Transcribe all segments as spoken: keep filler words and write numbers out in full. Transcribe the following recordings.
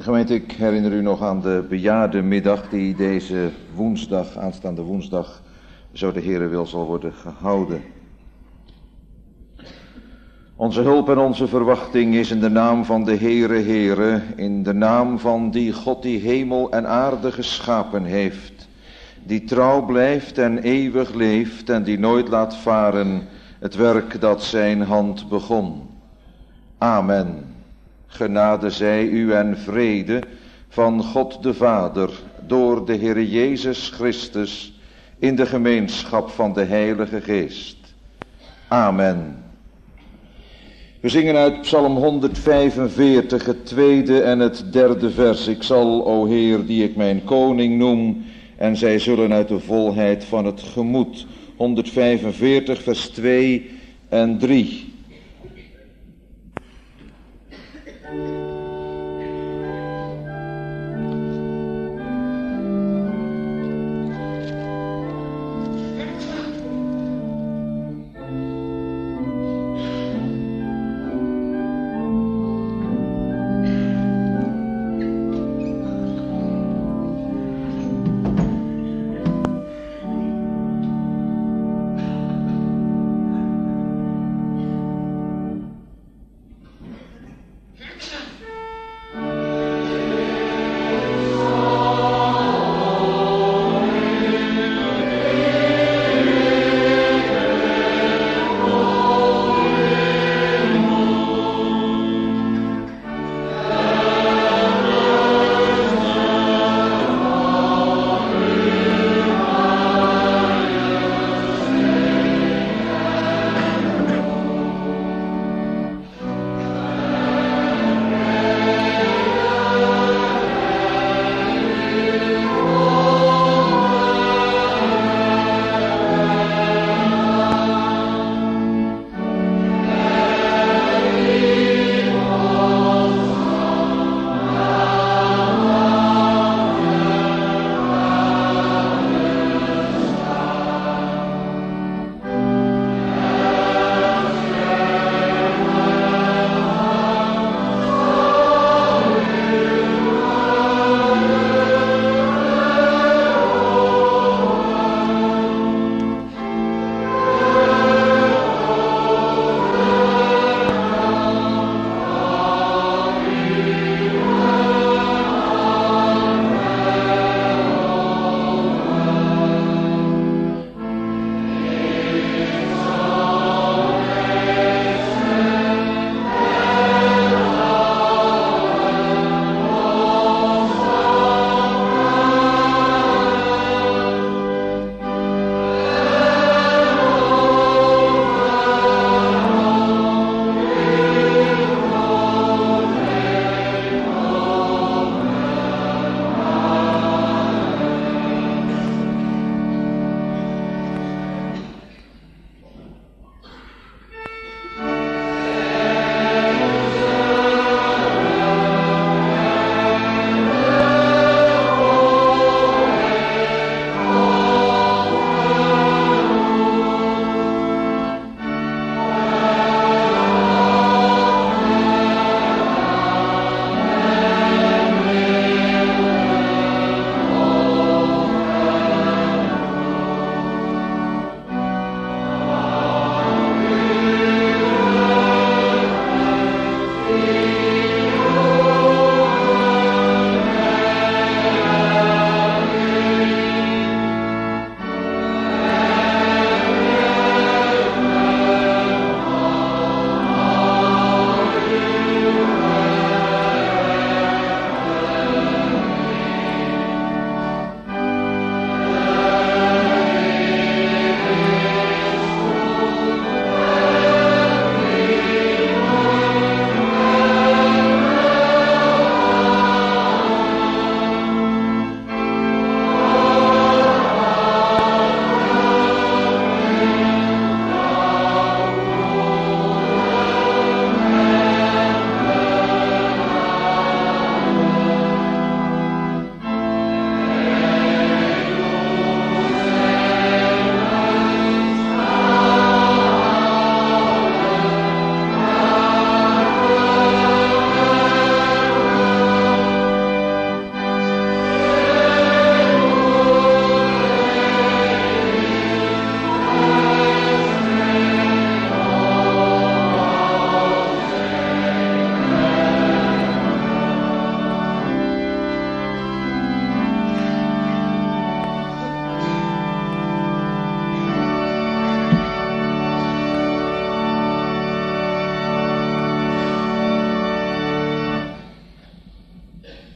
Gemeente, ik herinner u nog aan de bejaardenmiddag die deze woensdag, aanstaande woensdag, zo de Heere wil, zal worden gehouden. Onze hulp en onze verwachting is in de naam van de Heere Heere, in de naam van die God die hemel en aarde geschapen heeft, die trouw blijft en eeuwig leeft en die nooit laat varen het werk dat zijn hand begon. Amen. Genade zij u en vrede van God de Vader door de Heere Jezus Christus in de gemeenschap van de Heilige Geest. Amen. We zingen uit Psalm honderdvijfenveertig, het tweede en het derde vers. Ik zal, o Heer, die ik mijn koning noem, en zij zullen uit de volheid van het gemoed. honderdvijfenveertig, vers twee en drie.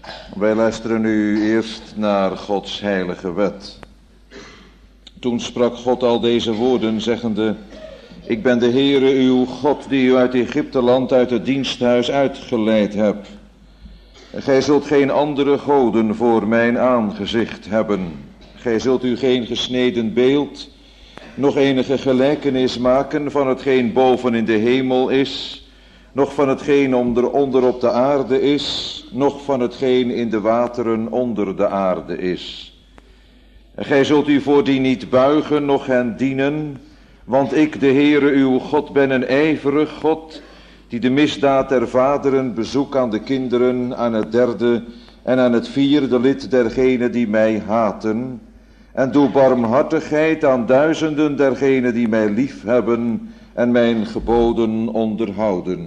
Wij luisteren nu eerst naar Gods heilige wet. Toen sprak God al deze woorden, zeggende: Ik ben de Heere uw God, die u uit Egypteland, uit het diensthuis uitgeleid heb. Gij zult geen andere goden voor mijn aangezicht hebben. Gij zult u geen gesneden beeld, nog enige gelijkenis maken van hetgeen boven in de hemel is, nog van hetgeen onder, onder op de aarde is, nog van hetgeen in de wateren onder de aarde is. En gij zult u voor die niet buigen, noch hen dienen, want ik, de Heere uw God, ben een ijverig God, die de misdaad der vaderen bezoek aan de kinderen, aan het derde en aan het vierde lid dergenen die mij haten, en doe barmhartigheid aan duizenden dergenen die mij lief hebben en mijn geboden onderhouden.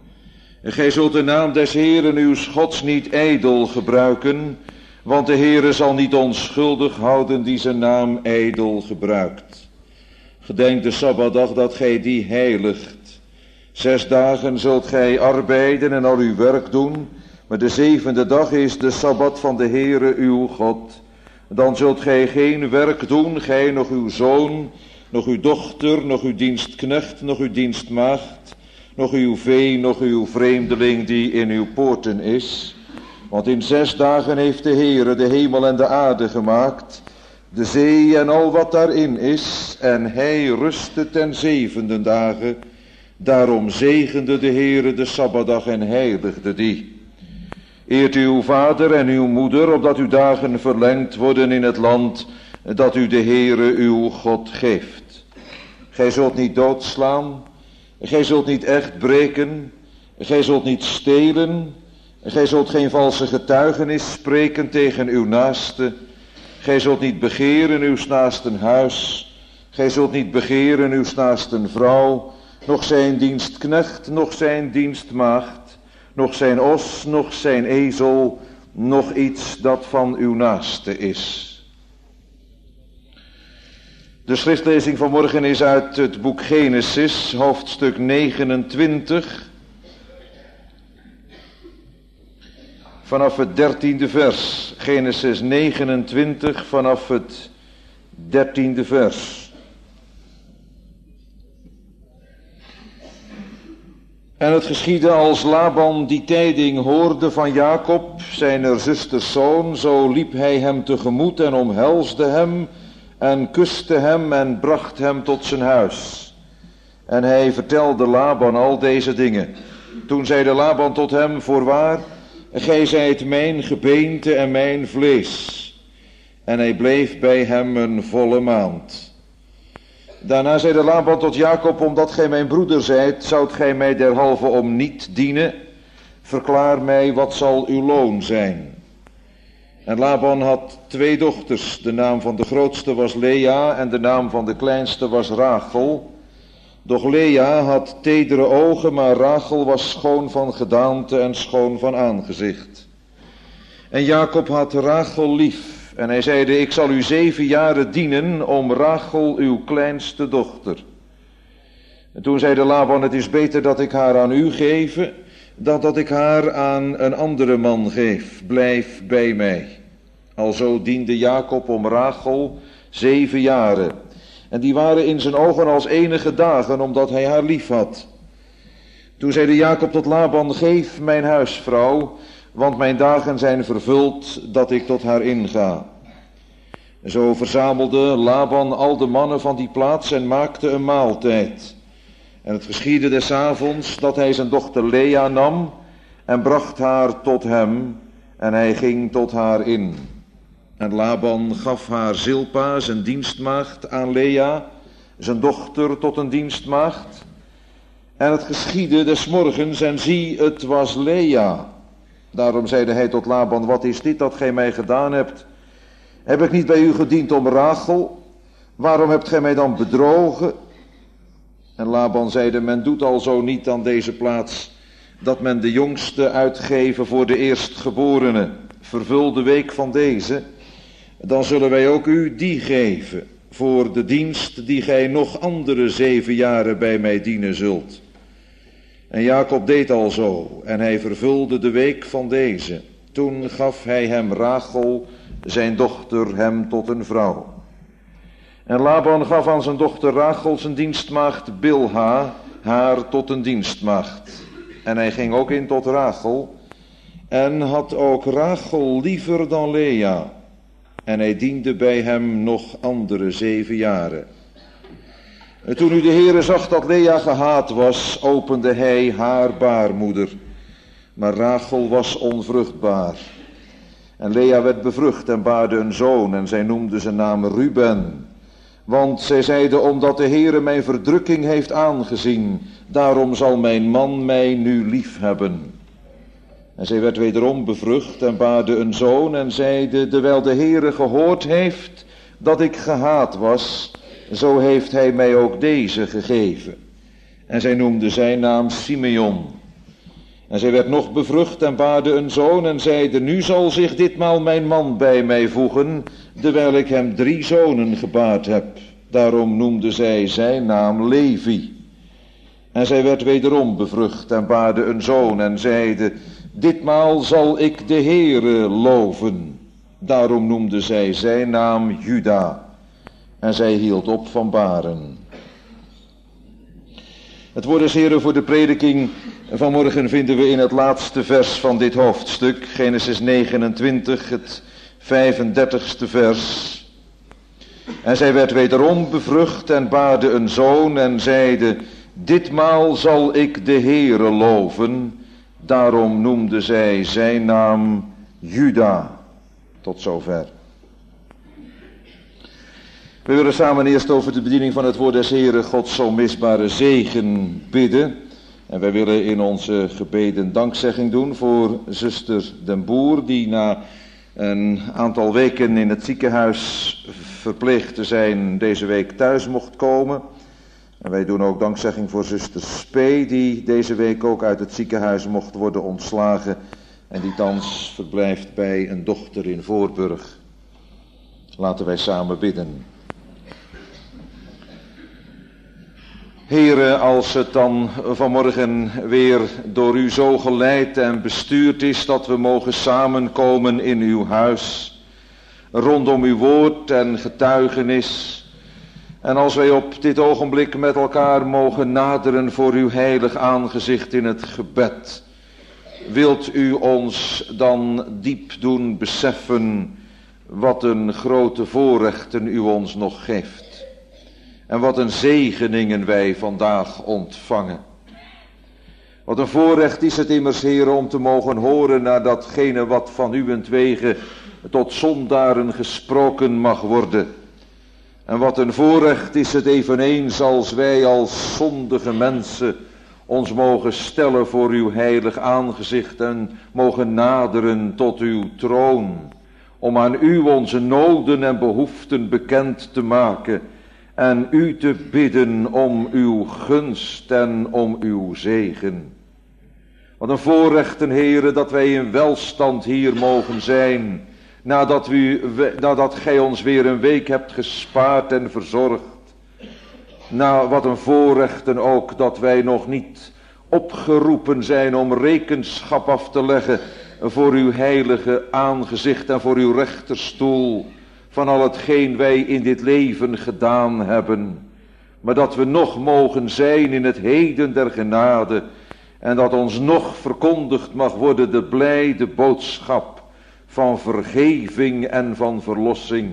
En gij zult de naam des Heeren uw Gods niet ijdel gebruiken, want de Heere zal niet onschuldig houden die zijn naam ijdel gebruikt. Gedenk de Sabbatdag dat gij die heiligt. Zes dagen zult gij arbeiden en al uw werk doen, maar de zevende dag is de Sabbat van de Heere uw God. Dan zult gij geen werk doen, gij, nog uw zoon, nog uw dochter, nog uw dienstknecht, nog uw dienstmaagd, nog uw vee, nog uw vreemdeling die in uw poorten is. Want in zes dagen heeft de Heere de hemel en de aarde gemaakt, de zee en al wat daarin is, en hij rustte ten zevende dagen. Daarom zegende de Heere de Sabbatdag en heiligde die. Eert uw vader en uw moeder, opdat uw dagen verlengd worden in het land dat u de Heere uw God geeft. Gij zult niet doodslaan, gij zult niet echt breken, gij zult niet stelen, gij zult geen valse getuigenis spreken tegen uw naaste, gij zult niet begeren uw naasten huis, gij zult niet begeren uw naasten vrouw, noch zijn dienstknecht, noch zijn dienstmaagd, noch zijn os, noch zijn ezel, noch iets dat van uw naaste is. De schriftlezing van morgen is uit het boek Genesis, hoofdstuk negenentwintig, vanaf het dertiende vers. Genesis negenentwintig, vanaf het dertiende vers. En het geschiedde als Laban die tijding hoorde van Jacob, zijner zusters zoon, zo liep hij hem tegemoet en omhelsde hem en kuste hem en bracht hem tot zijn huis. En hij vertelde Laban al deze dingen. Toen zeide Laban tot hem: Voorwaar, gij zijt mijn gebeente en mijn vlees. En hij bleef bij hem een volle maand. Daarna zeide Laban tot Jacob: Omdat gij mijn broeder zijt, zoudt gij mij derhalve om niet dienen. Verklaar mij, wat zal uw loon zijn? En Laban had twee dochters. De naam van de grootste was Lea en de naam van de kleinste was Rachel. Doch Lea had tedere ogen, maar Rachel was schoon van gedaante en schoon van aangezicht. En Jacob had Rachel lief. En hij zeide: Ik zal u zeven jaren dienen om Rachel, uw kleinste dochter. En toen zeide Laban: Het is beter dat ik haar aan u geef, dan dat ik haar aan een andere man geef. Blijf bij mij. Alzo diende Jacob om Rachel zeven jaren. En die waren in zijn ogen als enige dagen, omdat hij haar lief had. Toen zeide Jacob tot Laban: Geef mijn huisvrouw, want mijn dagen zijn vervuld dat ik tot haar inga. En zo verzamelde Laban al de mannen van die plaats en maakte een maaltijd. En het geschiedde des avonds dat hij zijn dochter Lea nam en bracht haar tot hem, en hij ging tot haar in. En Laban gaf haar Zilpa, zijn dienstmaagd, aan Lea, zijn dochter, tot een dienstmaagd. En het geschiedde des morgens, en zie, het was Lea. Daarom zeide hij tot Laban: Wat is dit dat gij mij gedaan hebt? Heb ik niet bij u gediend om Rachel? Waarom hebt gij mij dan bedrogen? En Laban zeide: Men doet al zo niet aan deze plaats, dat men de jongste uitgeven voor de eerstgeborene. Vervul de week van deze, dan zullen wij ook u die geven, voor de dienst die gij nog andere zeven jaren bij mij dienen zult. En Jacob deed al zo, en hij vervulde de week van deze. toen gaf hij hem Rachel, zijn dochter, hem tot een vrouw. En Laban gaf aan zijn dochter Rachel zijn dienstmaagd Bilha, haar tot een dienstmaagd. En hij ging ook in tot Rachel, en had ook Rachel liever dan Lea. En hij diende bij hem nog andere zeven jaren. En toen nu de Heere zag dat Lea gehaat was, opende hij haar baarmoeder. Maar Rachel was onvruchtbaar. En Lea werd bevrucht en baarde een zoon, en zij noemde zijn naam Ruben. Want zij zeide, omdat de Heere mijn verdrukking heeft aangezien, daarom zal mijn man mij nu lief hebben. En zij werd wederom bevrucht en baarde een zoon en zeide, terwijl de Heere gehoord heeft dat ik gehaat was, zo heeft hij mij ook deze gegeven. En zij noemde zijn naam Simeon. En zij werd nog bevrucht en baarde een zoon en zeide, nu zal zich ditmaal mijn man bij mij voegen, terwijl ik hem drie zonen gebaard heb. Daarom noemde zij zijn naam Levi. En zij werd wederom bevrucht en baarde een zoon en zeide, ditmaal zal ik de Heere loven. Daarom noemde zij zijn naam Juda. En zij hield op van baren. Het woord des Heeren voor de prediking vanmorgen vinden we in het laatste vers van dit hoofdstuk, Genesis negenentwintig, het vijfendertigste vers. En zij werd wederom bevrucht en baarde een zoon en zeide, ditmaal zal ik de Heere loven. Daarom noemde zij zijn naam Juda. Tot zover. We willen samen eerst over de bediening van het woord des Heeren Gods zo misbare zegen bidden. En wij willen in onze gebeden dankzegging doen voor zuster Den Boer, die na een aantal weken in het ziekenhuis verpleegd te zijn deze week thuis mocht komen. En wij doen ook dankzegging voor zuster Spee, die deze week ook uit het ziekenhuis mocht worden ontslagen en die thans verblijft bij een dochter in Voorburg. Laten wij samen bidden. Heere, als het dan vanmorgen weer door u zo geleid en bestuurd is dat we mogen samenkomen in uw huis, rondom uw woord en getuigenis, en als wij op dit ogenblik met elkaar mogen naderen voor uw heilig aangezicht in het gebed, wilt u ons dan diep doen beseffen wat een grote voorrechten u ons nog geeft. En wat een zegeningen wij vandaag ontvangen. Wat een voorrecht is het immers, Heer, om te mogen horen naar datgene wat van uwentwege tot zondaren gesproken mag worden. En wat een voorrecht is het eveneens als wij als zondige mensen ons mogen stellen voor uw heilig aangezicht en mogen naderen tot uw troon. Om aan u onze noden en behoeften bekend te maken en u te bidden om uw gunst en om uw zegen. Wat een voorrechten, Heere, dat wij in welstand hier mogen zijn, nadat, u, nadat gij ons weer een week hebt gespaard en verzorgd. Nou, wat een voorrechten ook dat wij nog niet opgeroepen zijn om rekenschap af te leggen voor uw heilige aangezicht en voor uw rechterstoel, van al hetgeen wij in dit leven gedaan hebben, maar dat we nog mogen zijn in het heden der genade en dat ons nog verkondigd mag worden de blijde boodschap van vergeving en van verlossing.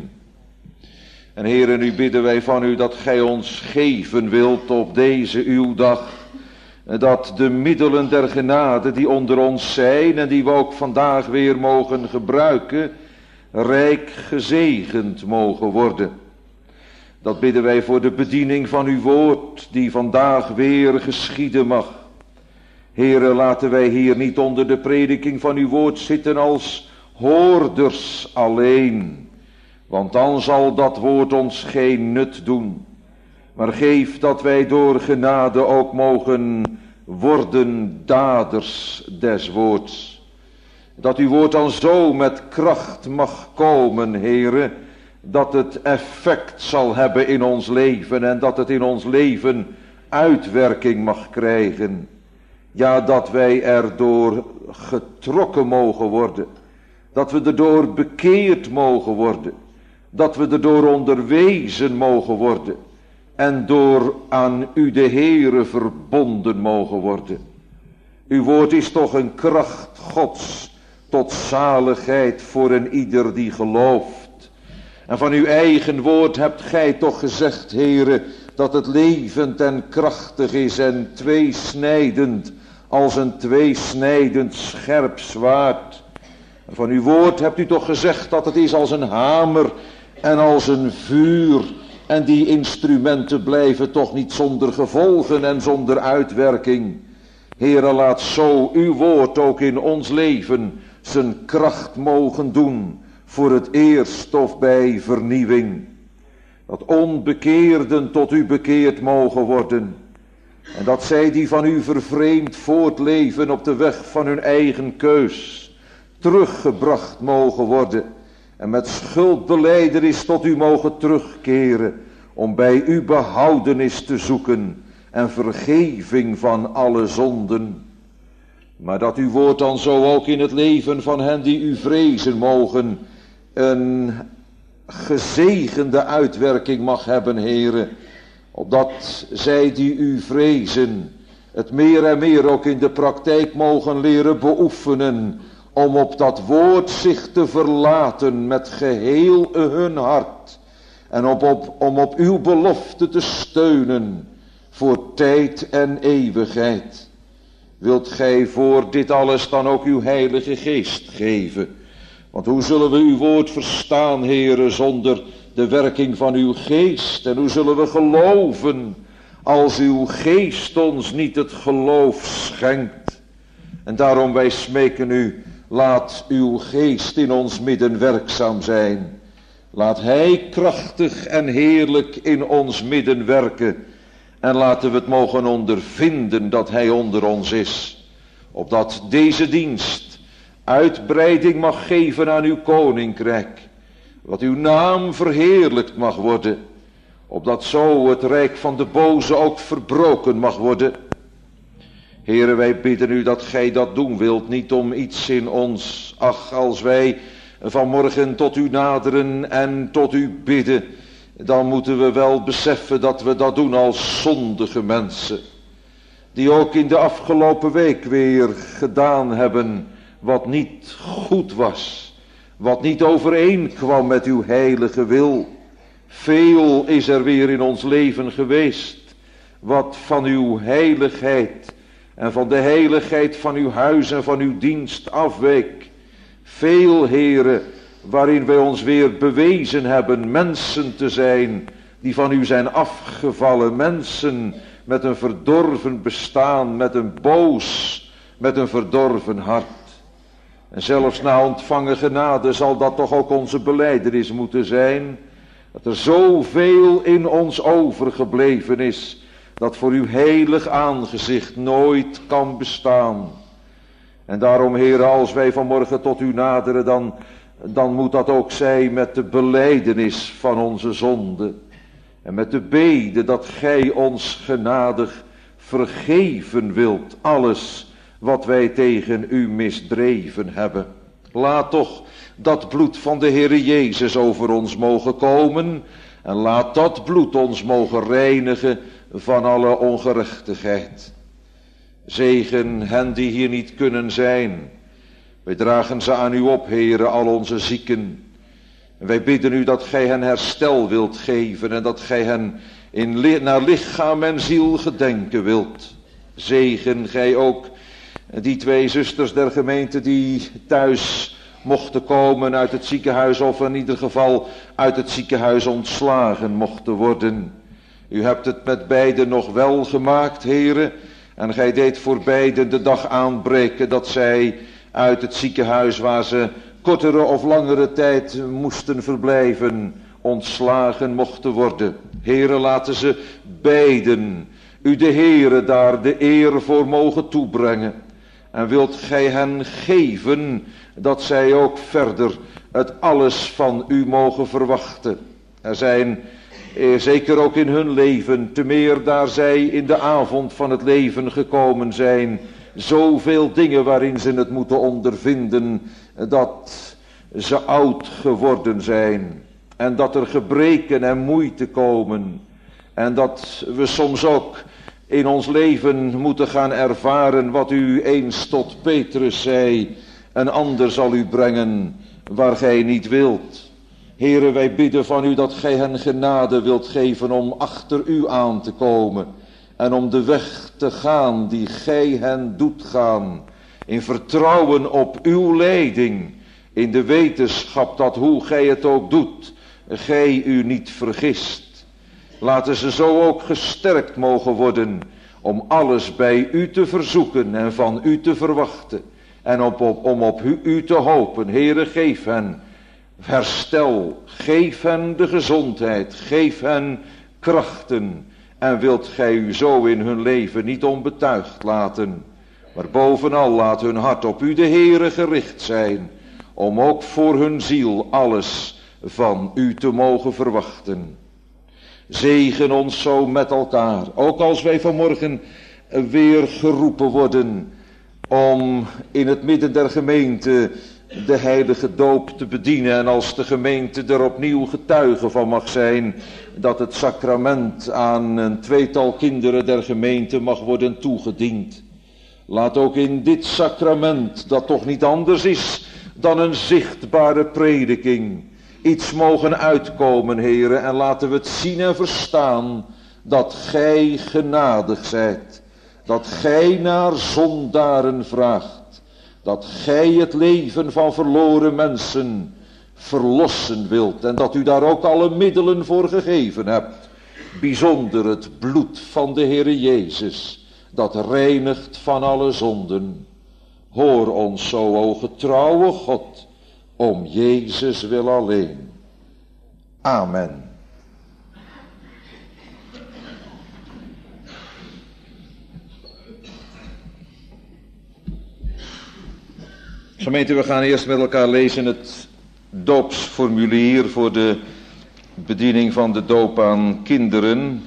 En Heere, nu bidden wij van u dat gij ons geven wilt op deze uw dag, dat de middelen der genade die onder ons zijn en die we ook vandaag weer mogen gebruiken, rijk gezegend mogen worden. Dat bidden wij voor de bediening van uw woord, die vandaag weer geschieden mag. Heere, laten wij hier niet onder de prediking van uw woord zitten als hoorders alleen, want dan zal dat woord ons geen nut doen. Maar geef dat wij door genade ook mogen worden daders des woords. Dat uw woord dan zo met kracht mag komen, Heere, dat het effect zal hebben in ons leven en dat het in ons leven uitwerking mag krijgen. Ja, dat wij erdoor getrokken mogen worden Dat we erdoor bekeerd mogen worden. Dat we erdoor onderwezen mogen worden. En door aan u de Heere verbonden mogen worden. Uw woord is toch een kracht Gods tot zaligheid voor een ieder die gelooft. En van uw eigen woord hebt gij toch gezegd, Heere, dat het levend en krachtig is en tweesnijdend, als een tweesnijdend scherp zwaard. En van uw woord hebt u toch gezegd dat het is als een hamer en als een vuur. En die instrumenten blijven toch niet zonder gevolgen en zonder uitwerking. Heere, laat zo uw woord ook in ons leven zijn kracht mogen doen, voor het eerst of bij vernieuwing. Dat onbekeerden tot u bekeerd mogen worden. En dat zij die van u vervreemd voortleven op de weg van hun eigen keus, teruggebracht mogen worden. En met schuldbelijdenis tot u mogen terugkeren, om bij u behoudenis te zoeken en vergeving van alle zonden. Maar dat uw woord dan zo ook in het leven van hen die u vrezen mogen, een gezegende uitwerking mag hebben, Heere, opdat zij die u vrezen het meer en meer ook in de praktijk mogen leren beoefenen, om op dat woord zich te verlaten met geheel hun hart en op, op, om op uw belofte te steunen voor tijd en eeuwigheid. Wilt gij voor dit alles dan ook uw heilige geest geven? Want hoe zullen we uw woord verstaan, Heere, zonder de werking van uw geest? En hoe zullen we geloven als uw geest ons niet het geloof schenkt? En daarom wij smeken u, laat uw geest in ons midden werkzaam zijn. Laat hij krachtig en heerlijk in ons midden werken. En laten we het mogen ondervinden dat hij onder ons is. Opdat deze dienst uitbreiding mag geven aan uw koninkrijk. Dat uw naam verheerlijkt mag worden. Opdat zo het rijk van de boze ook verbroken mag worden. Heere, wij bidden u dat gij dat doen wilt. Niet om iets in ons. Ach, als wij vanmorgen tot u naderen en tot u bidden, dan moeten we wel beseffen dat we dat doen als zondige mensen. Die ook in de afgelopen week weer gedaan hebben wat niet goed was. Wat niet overeenkwam met uw heilige wil. Veel is er weer in ons leven geweest wat van uw heiligheid en van de heiligheid van uw huis en van uw dienst afweek. Veel, Heere, waarin wij ons weer bewezen hebben mensen te zijn die van u zijn afgevallen. Mensen met een verdorven bestaan, met een boos, met een verdorven hart. En zelfs na ontvangen genade zal dat toch ook onze belijdenis moeten zijn. Dat er zoveel in ons overgebleven is, dat voor uw heilig aangezicht nooit kan bestaan. En daarom, Heere, als wij vanmorgen tot u naderen, dan, dan moet dat ook zijn met de belijdenis van onze zonde. En met de bede dat gij ons genadig vergeven wilt, alles wat wij tegen u misdreven hebben. Laat toch dat bloed van de Heere Jezus over ons mogen komen. En laat dat bloed ons mogen reinigen van alle ongerechtigheid. Zegen hen die hier niet kunnen zijn. Wij dragen ze aan u op, Heere, al onze zieken. En wij bidden u dat gij hen herstel wilt geven en dat gij hen in, naar lichaam en ziel gedenken wilt. Zegen gij ook die twee zusters der gemeente die thuis mochten komen uit het ziekenhuis, of in ieder geval uit het ziekenhuis ontslagen mochten worden. U hebt het met beiden nog wel gemaakt, Heere, en gij deed voor beiden de dag aanbreken dat zij uit het ziekenhuis, waar ze kortere of langere tijd moesten verblijven, ontslagen mochten worden. Heere, laten ze beiden u de Heere daar de eer voor mogen toebrengen. En wilt gij hen geven dat zij ook verder het alles van u mogen verwachten. Er zijn eh, zeker ook in hun leven, te meer daar zij in de avond van het leven gekomen zijn, zoveel dingen waarin ze het moeten ondervinden, dat ze oud geworden zijn. En dat er gebreken en moeite komen. En dat we soms ook in ons leven moeten gaan ervaren wat u eens tot Petrus zei. Een ander zal u brengen waar gij niet wilt. Heere, wij bidden van u dat gij hen genade wilt geven om achter u aan te komen. En om de weg te gaan die gij hen doet gaan. In vertrouwen op uw leiding. In de wetenschap dat hoe gij het ook doet, gij u niet vergist. Laten ze zo ook gesterkt mogen worden om alles bij u te verzoeken en van u te verwachten. En op, op, om op u, u te hopen. Heere, geef hen herstel, geef hen de gezondheid, geef hen krachten. En wilt gij u zo in hun leven niet onbetuigd laten. Maar bovenal laat hun hart op u de Heere gericht zijn. Om ook voor hun ziel alles van u te mogen verwachten. Zegen ons zo met elkaar. Ook als wij vanmorgen weer geroepen worden om in het midden der gemeente de heilige doop te bedienen. En als de gemeente er opnieuw getuige van mag zijn dat het sacrament aan een tweetal kinderen der gemeente mag worden toegediend. Laat ook in dit sacrament, dat toch niet anders is dan een zichtbare prediking, iets mogen uitkomen, Heere, en laten we het zien en verstaan dat gij genadig zijt, dat gij naar zondaren vraagt, dat gij het leven van verloren mensen verlossen wilt en dat u daar ook alle middelen voor gegeven hebt, bijzonder het bloed van de Heere Jezus, dat reinigt van alle zonden. Hoor ons zo, o getrouwe God, om Jezus wil alleen. Amen. Gemeente, we gaan eerst met elkaar lezen het doopsformulier voor de bediening van de doop aan kinderen.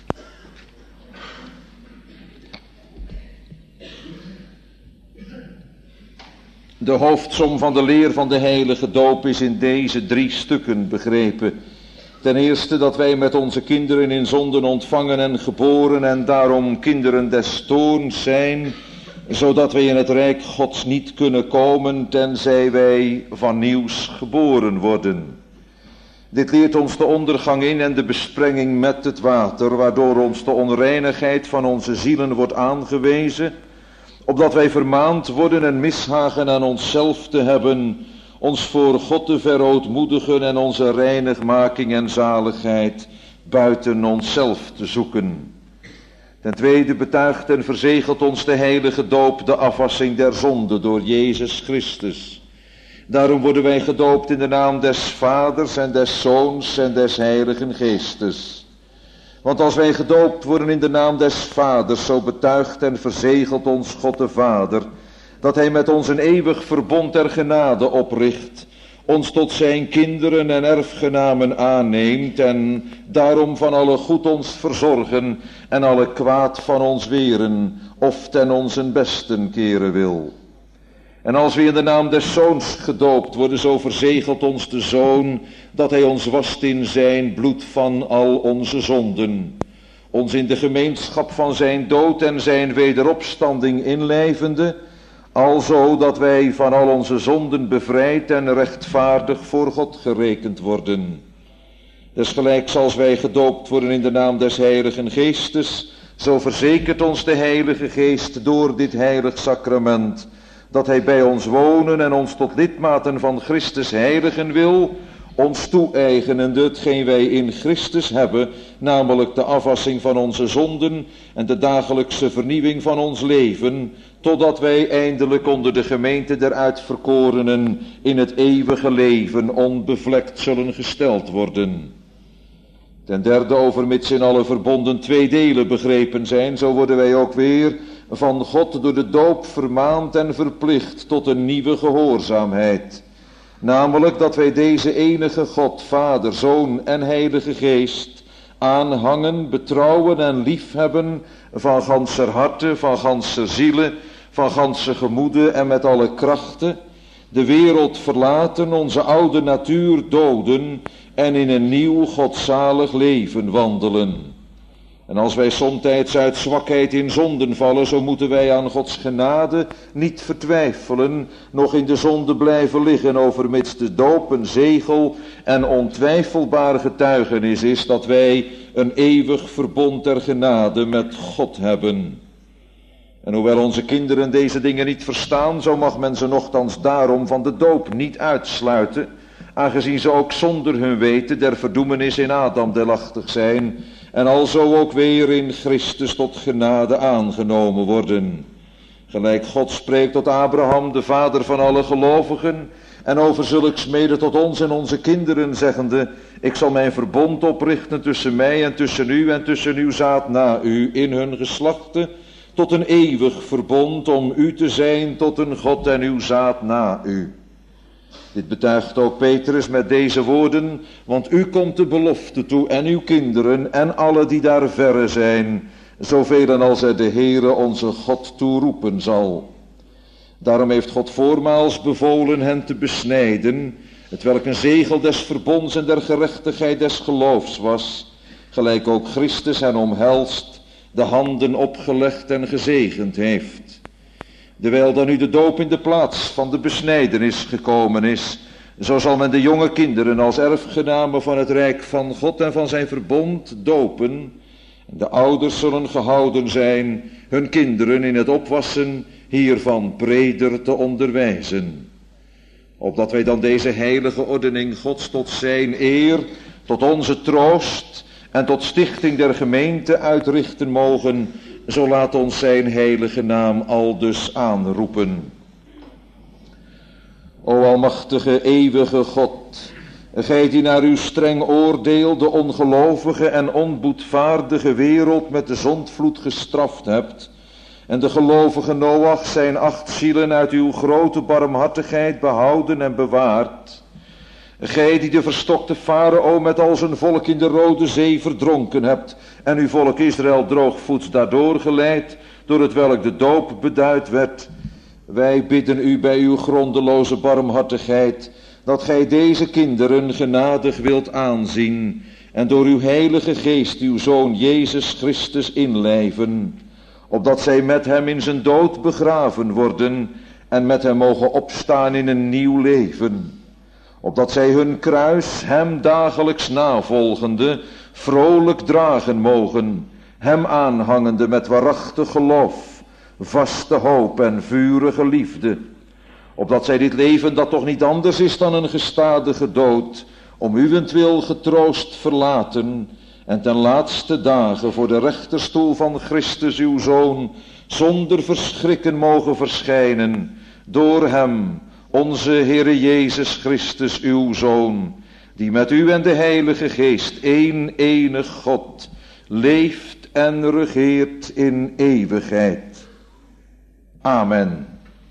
De hoofdsom van de leer van de heilige doop is in deze drie stukken begrepen. Ten eerste dat wij met onze kinderen in zonden ontvangen en geboren en daarom kinderen des toorns zijn, zodat wij in het rijk Gods niet kunnen komen tenzij wij van nieuws geboren worden. Dit leert ons de ondergang in en de besprenging met het water, waardoor ons de onreinigheid van onze zielen wordt aangewezen, opdat wij vermaand worden en mishagen aan onszelf te hebben, ons voor God te verootmoedigen en onze reinigmaking en zaligheid buiten onszelf te zoeken. Ten tweede betuigt en verzegelt ons de heilige doop de afwassing der zonde door Jezus Christus. Daarom worden wij gedoopt in de naam des Vaders en des Zoons en des Heiligen Geestes. Want als wij gedoopt worden in de naam des Vaders, zo betuigt en verzegelt ons God de Vader, dat hij met ons een eeuwig verbond der genade opricht, ons tot zijn kinderen en erfgenamen aanneemt en daarom van alle goed ons verzorgen en alle kwaad van ons weren, of ten onze besten keren wil. En als we in de naam des Zoons gedoopt worden, zo verzegelt ons de Zoon dat hij ons wast in zijn bloed van al onze zonden, ons in de gemeenschap van zijn dood en zijn wederopstanding inlijvende, alzo dat wij van al onze zonden bevrijd en rechtvaardig voor God gerekend worden. Desgelijks als wij gedoopt worden in de naam des Heiligen Geestes, zo verzekert ons de Heilige Geest door dit heilig sacrament, dat hij bij ons wonen en ons tot lidmaten van Christus heiligen wil, ons toe-eigenende hetgeen wij in Christus hebben, namelijk de afwassing van onze zonden en de dagelijkse vernieuwing van ons leven, totdat wij eindelijk onder de gemeente der uitverkorenen in het eeuwige leven onbevlekt zullen gesteld worden. Ten derde, overmits in alle verbonden twee delen begrepen zijn, zo worden wij ook weer van God door de doop vermaand en verplicht tot een nieuwe gehoorzaamheid. Namelijk dat wij deze enige God, Vader, Zoon en Heilige Geest aanhangen, betrouwen en liefhebben van ganser harte, van ganser ziele, van ganse gemoede en met alle krachten, de wereld verlaten, onze oude natuur doden en in een nieuw godzalig leven wandelen. En als wij somtijds uit zwakheid in zonden vallen, zo moeten wij aan Gods genade niet vertwijfelen, nog in de zonde blijven liggen, overmits de doop een zegel en ontwijfelbaar getuigenis is dat wij een eeuwig verbond der genade met God hebben. En hoewel onze kinderen deze dingen niet verstaan, zo mag men ze nochtans daarom van de doop niet uitsluiten, aangezien ze ook zonder hun weten der verdoemenis in Adam deelachtig zijn, en alzo ook weer in Christus tot genade aangenomen worden. Gelijk God spreekt tot Abraham, de vader van alle gelovigen, en over zulks mede tot ons en onze kinderen, zeggende: ik zal mijn verbond oprichten tussen mij en tussen u en tussen uw zaad na u in hun geslachten, tot een eeuwig verbond om u te zijn tot een God en uw zaad na u. Dit betuigt ook Petrus met deze woorden: want u komt de belofte toe en uw kinderen en alle die daar verre zijn, zoveel als er de Heere onze God toeroepen zal. Daarom heeft God voormaals bevolen hen te besnijden, hetwelk een zegel des verbonds en der gerechtigheid des geloofs was, gelijk ook Christus hen omhelst, de handen opgelegd en gezegend heeft. Dewijl dan nu de doop in de plaats van de besnijdenis gekomen is, zo zal men de jonge kinderen als erfgenamen van het rijk van God en van zijn verbond dopen. De ouders zullen gehouden zijn hun kinderen in het opwassen hiervan breder te onderwijzen. Opdat wij dan deze heilige ordening Gods tot zijn eer, tot onze troost en tot stichting der gemeente uitrichten mogen, zo laat ons zijn heilige naam aldus aanroepen. O almachtige, eeuwige God, gij die naar uw streng oordeel de ongelovige en onboedvaardige wereld met de zondvloed gestraft hebt, en de gelovige Noach zijn acht zielen uit uw grote barmhartigheid behouden en bewaard, gij die de verstokte Farao met al zijn volk in de Rode Zee verdronken hebt, en uw volk Israël droogvoets daardoor geleid, door het welk de doop beduid werd, wij bidden u bij uw grondeloze barmhartigheid, dat gij deze kinderen genadig wilt aanzien, en door uw heilige geest uw Zoon Jezus Christus inlijven, opdat zij met hem in zijn dood begraven worden, en met hem mogen opstaan in een nieuw leven. Opdat zij hun kruis, hem dagelijks navolgende, vrolijk dragen mogen, hem aanhangende met waarachtig geloof, vaste hoop en vurige liefde. Opdat zij dit leven, dat toch niet anders is dan een gestadige dood, om uwentwil getroost verlaten, en ten laatste dagen voor de rechterstoel van Christus uw Zoon, zonder verschrikken mogen verschijnen, door hem, onze Heere Jezus Christus, uw Zoon, die met u en de Heilige Geest, één enig God, leeft en regeert in eeuwigheid. Amen.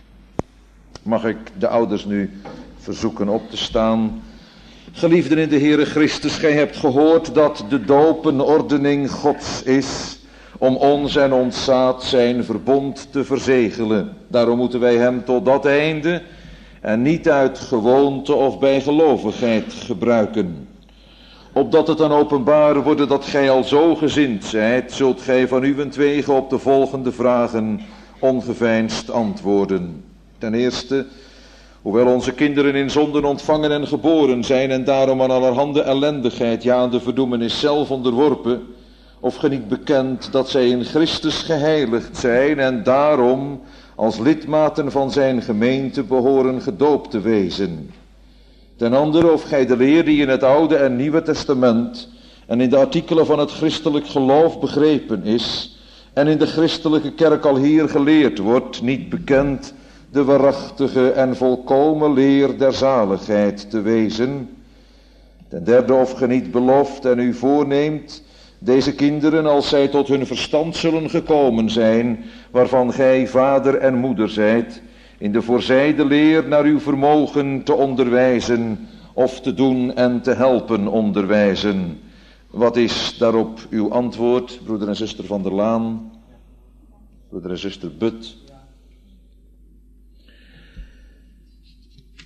Mag ik de ouders nu verzoeken op te staan. Geliefden in de Heere Christus, gij hebt gehoord dat de doop een ordening Gods is, om ons en ons zaad zijn verbond te verzegelen. Daarom moeten wij hem tot dat einde en niet uit gewoonte of bijgelovigheid gebruiken. Opdat het dan openbaar wordt dat gij al zo gezind zijt, zult gij van uwentwege op de volgende vragen ongeveinsd antwoorden. Ten eerste, hoewel onze kinderen in zonden ontvangen en geboren zijn en daarom aan allerhande ellendigheid, ja aan de verdoemenis zelf onderworpen, of ge niet bekend dat zij in Christus geheiligd zijn en daarom als lidmaten van zijn gemeente behoren gedoopt te wezen. Ten andere, of gij de leer die in het Oude en Nieuwe Testament en in de artikelen van het christelijk geloof begrepen is en in de christelijke kerk al hier geleerd wordt, niet bekend de waarachtige en volkomen leer der zaligheid te wezen. Ten derde, of ge niet belooft en u voorneemt deze kinderen, als zij tot hun verstand zullen gekomen zijn, waarvan gij vader en moeder zijt, in de voorzijde leer naar uw vermogen te onderwijzen, of te doen en te helpen onderwijzen. Wat is daarop uw antwoord, broeder en zuster Van der Laan, broeder en zuster But?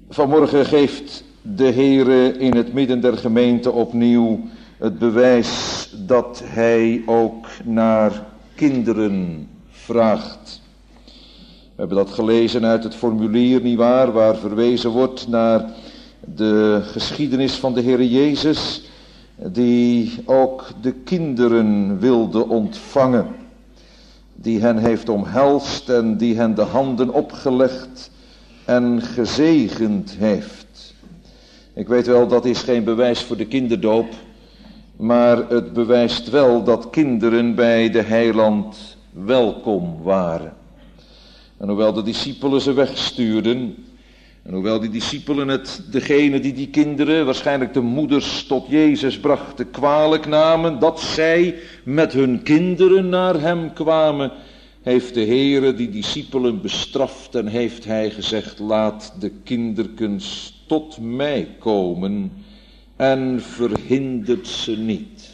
Vanmorgen geeft de Heere in het midden der gemeente opnieuw het bewijs dat hij ook naar kinderen vraagt. We hebben dat gelezen uit het formulier, nietwaar, waar verwezen wordt naar de geschiedenis van de Heere Jezus, die ook de kinderen wilde ontvangen, die hen heeft omhelst en die hen de handen opgelegd en gezegend heeft. Ik weet wel, dat is geen bewijs voor de kinderdoop, maar het bewijst wel dat kinderen bij de heiland welkom waren. En hoewel de discipelen ze wegstuurden, en hoewel die discipelen het, degene die die kinderen, waarschijnlijk de moeders tot Jezus brachten, kwalijk namen, dat zij met hun kinderen naar hem kwamen, heeft de Heere die discipelen bestraft en heeft hij gezegd: laat de kinderkens tot mij komen en verhindert ze niet.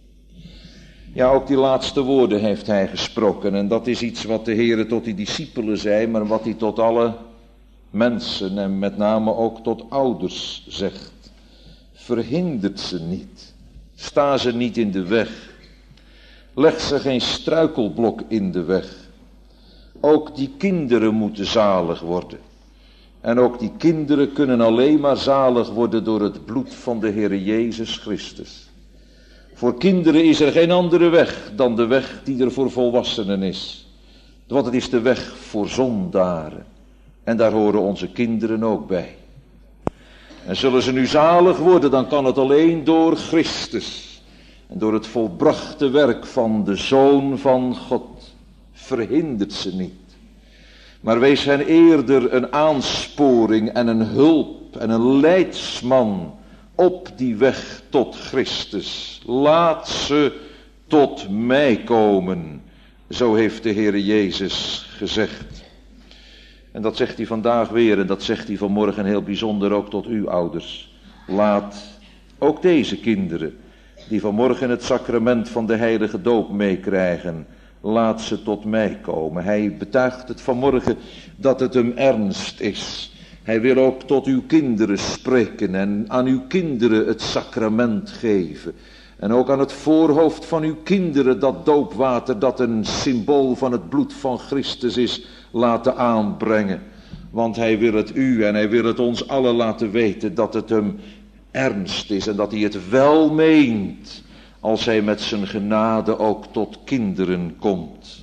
Ja, ook die laatste woorden heeft hij gesproken en dat is iets wat de Heere tot die discipelen zei, maar wat hij tot alle mensen en met name ook tot ouders zegt. Verhindert ze niet. Sta ze niet in de weg. Leg ze geen struikelblok in de weg. Ook die kinderen moeten zalig worden. En ook die kinderen kunnen alleen maar zalig worden door het bloed van de Heere Jezus Christus. Voor kinderen is er geen andere weg dan de weg die er voor volwassenen is. Want het is de weg voor zondaren. En daar horen onze kinderen ook bij. En zullen ze nu zalig worden, dan kan het alleen door Christus. En door het volbrachte werk van de Zoon van God. Verhindert ze niet. Maar wees hen eerder een aansporing en een hulp en een leidsman op die weg tot Christus. Laat ze tot mij komen. Zo heeft de Heere Jezus gezegd. En dat zegt hij vandaag weer en dat zegt hij vanmorgen heel bijzonder ook tot u ouders. Laat ook deze kinderen die vanmorgen het sacrament van de heilige doop meekrijgen, laat ze tot mij komen. Hij betuigt het vanmorgen dat het hem ernst is. Hij wil ook tot uw kinderen spreken en aan uw kinderen het sacrament geven. En ook aan het voorhoofd van uw kinderen dat doopwater dat een symbool van het bloed van Christus is, laten aanbrengen. Want hij wil het u en hij wil het ons allen laten weten dat het hem ernst is en dat hij het wel meent als hij met zijn genade ook tot kinderen komt.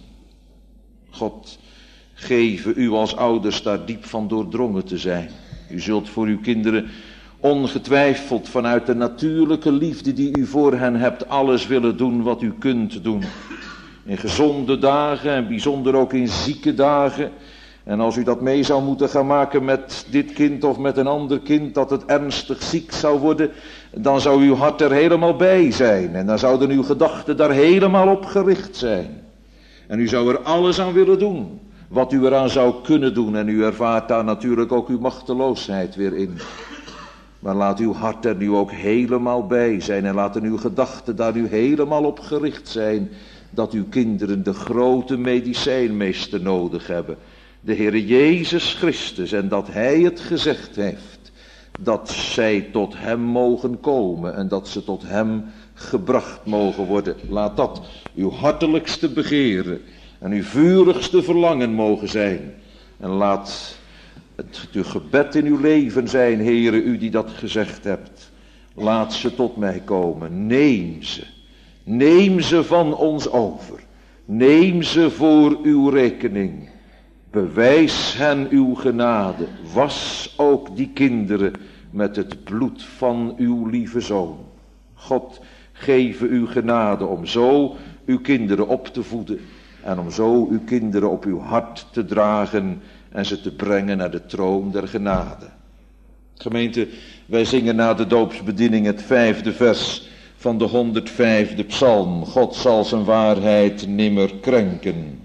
God geven u als ouders daar diep van doordrongen te zijn. U zult voor uw kinderen ongetwijfeld vanuit de natuurlijke liefde die u voor hen hebt alles willen doen wat u kunt doen. In gezonde dagen en bijzonder ook in zieke dagen. En als u dat mee zou moeten gaan maken met dit kind of met een ander kind dat het ernstig ziek zou worden, dan zou uw hart er helemaal bij zijn. En dan zouden uw gedachten daar helemaal op gericht zijn. En u zou er alles aan willen doen wat u eraan zou kunnen doen. En u ervaart daar natuurlijk ook uw machteloosheid weer in. Maar laat uw hart er nu ook helemaal bij zijn. En laten uw gedachten daar nu helemaal op gericht zijn. Dat uw kinderen de grote medicijnmeester nodig hebben. De Heere Jezus Christus. En dat Hij het gezegd heeft. Dat zij tot Hem mogen komen. En dat ze tot Hem gebracht mogen worden. Laat dat uw hartelijkste begeren. En uw vurigste verlangen mogen zijn. En laat het uw gebed in uw leven zijn, Heere, u die dat gezegd hebt. Laat ze tot mij komen. Neem ze. Neem ze van ons over. Neem ze voor uw rekening. Bewijs hen uw genade. Was ook die kinderen met het bloed van uw lieve Zoon. God, geef uw genade om zo uw kinderen op te voeden. En om zo uw kinderen op uw hart te dragen en ze te brengen naar de troon der genade. Gemeente, wij zingen na de doopsbediening het vijfde vers van de honderdvijfde psalm. God zal zijn waarheid nimmer krenken.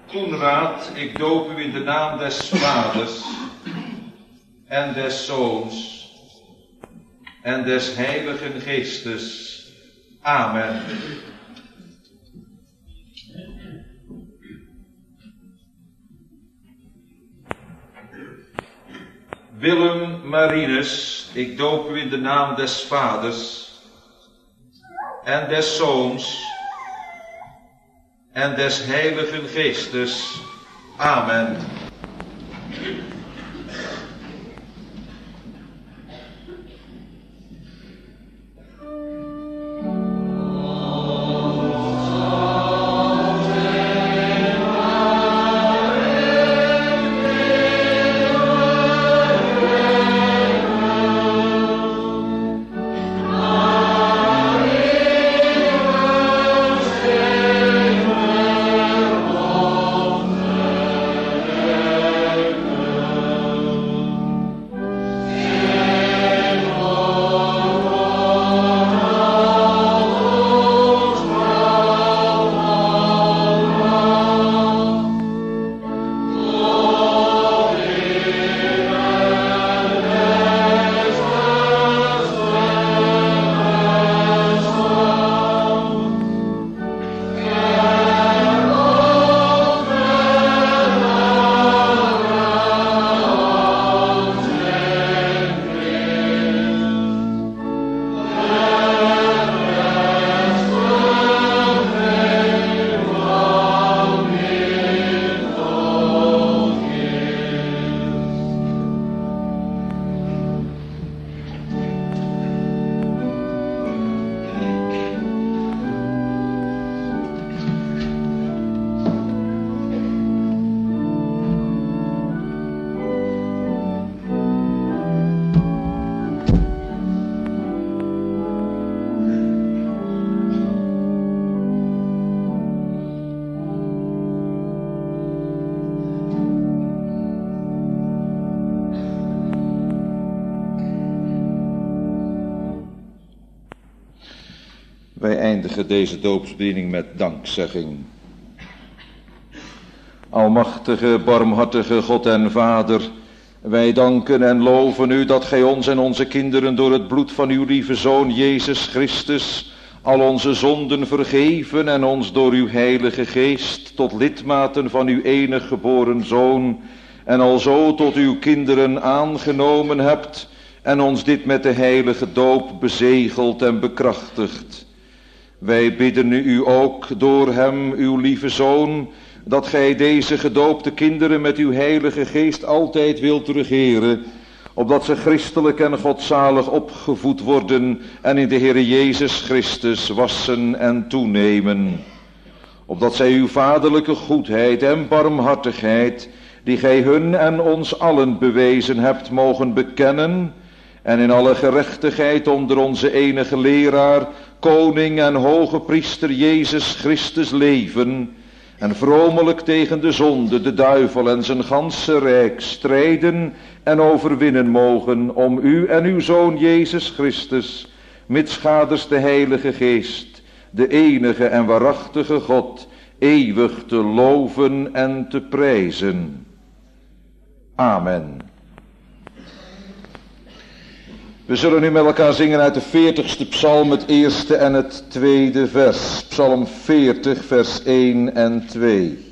Koenraad, ik doop u in de naam des Vaders en des Zoons en des Heiligen Geestes. Amen. Willem Marinus, ik doop u in de naam des Vaders en des Zoons en des Heiligen Geestes. Amen. Wij eindigen deze doopsbediening met dankzegging. Almachtige, barmhartige God en Vader, wij danken en loven u dat gij ons en onze kinderen door het bloed van uw lieve Zoon Jezus Christus al onze zonden vergeven en ons door uw Heilige Geest tot lidmaten van uw enig geboren Zoon en alzo tot uw kinderen aangenomen hebt en ons dit met de heilige doop bezegeld en bekrachtigd. Wij bidden u ook door hem, uw lieve Zoon, dat gij deze gedoopte kinderen met uw Heilige Geest altijd wilt regeren, opdat ze christelijk en godzalig opgevoed worden en in de Heere Jezus Christus wassen en toenemen. Opdat zij uw vaderlijke goedheid en barmhartigheid, die gij hun en ons allen bewezen hebt, mogen bekennen en in alle gerechtigheid onder onze enige leraar, koning en hoge priester Jezus Christus leven en vromelijk tegen de zonde, de duivel en zijn ganse rijk strijden en overwinnen mogen om u en uw Zoon Jezus Christus, mitschaders de Heilige Geest, de enige en waarachtige God, eeuwig te loven en te prijzen. Amen. We zullen nu met elkaar zingen uit de veertigste psalm, het eerste en het tweede vers. Psalm veertig, vers één en twee.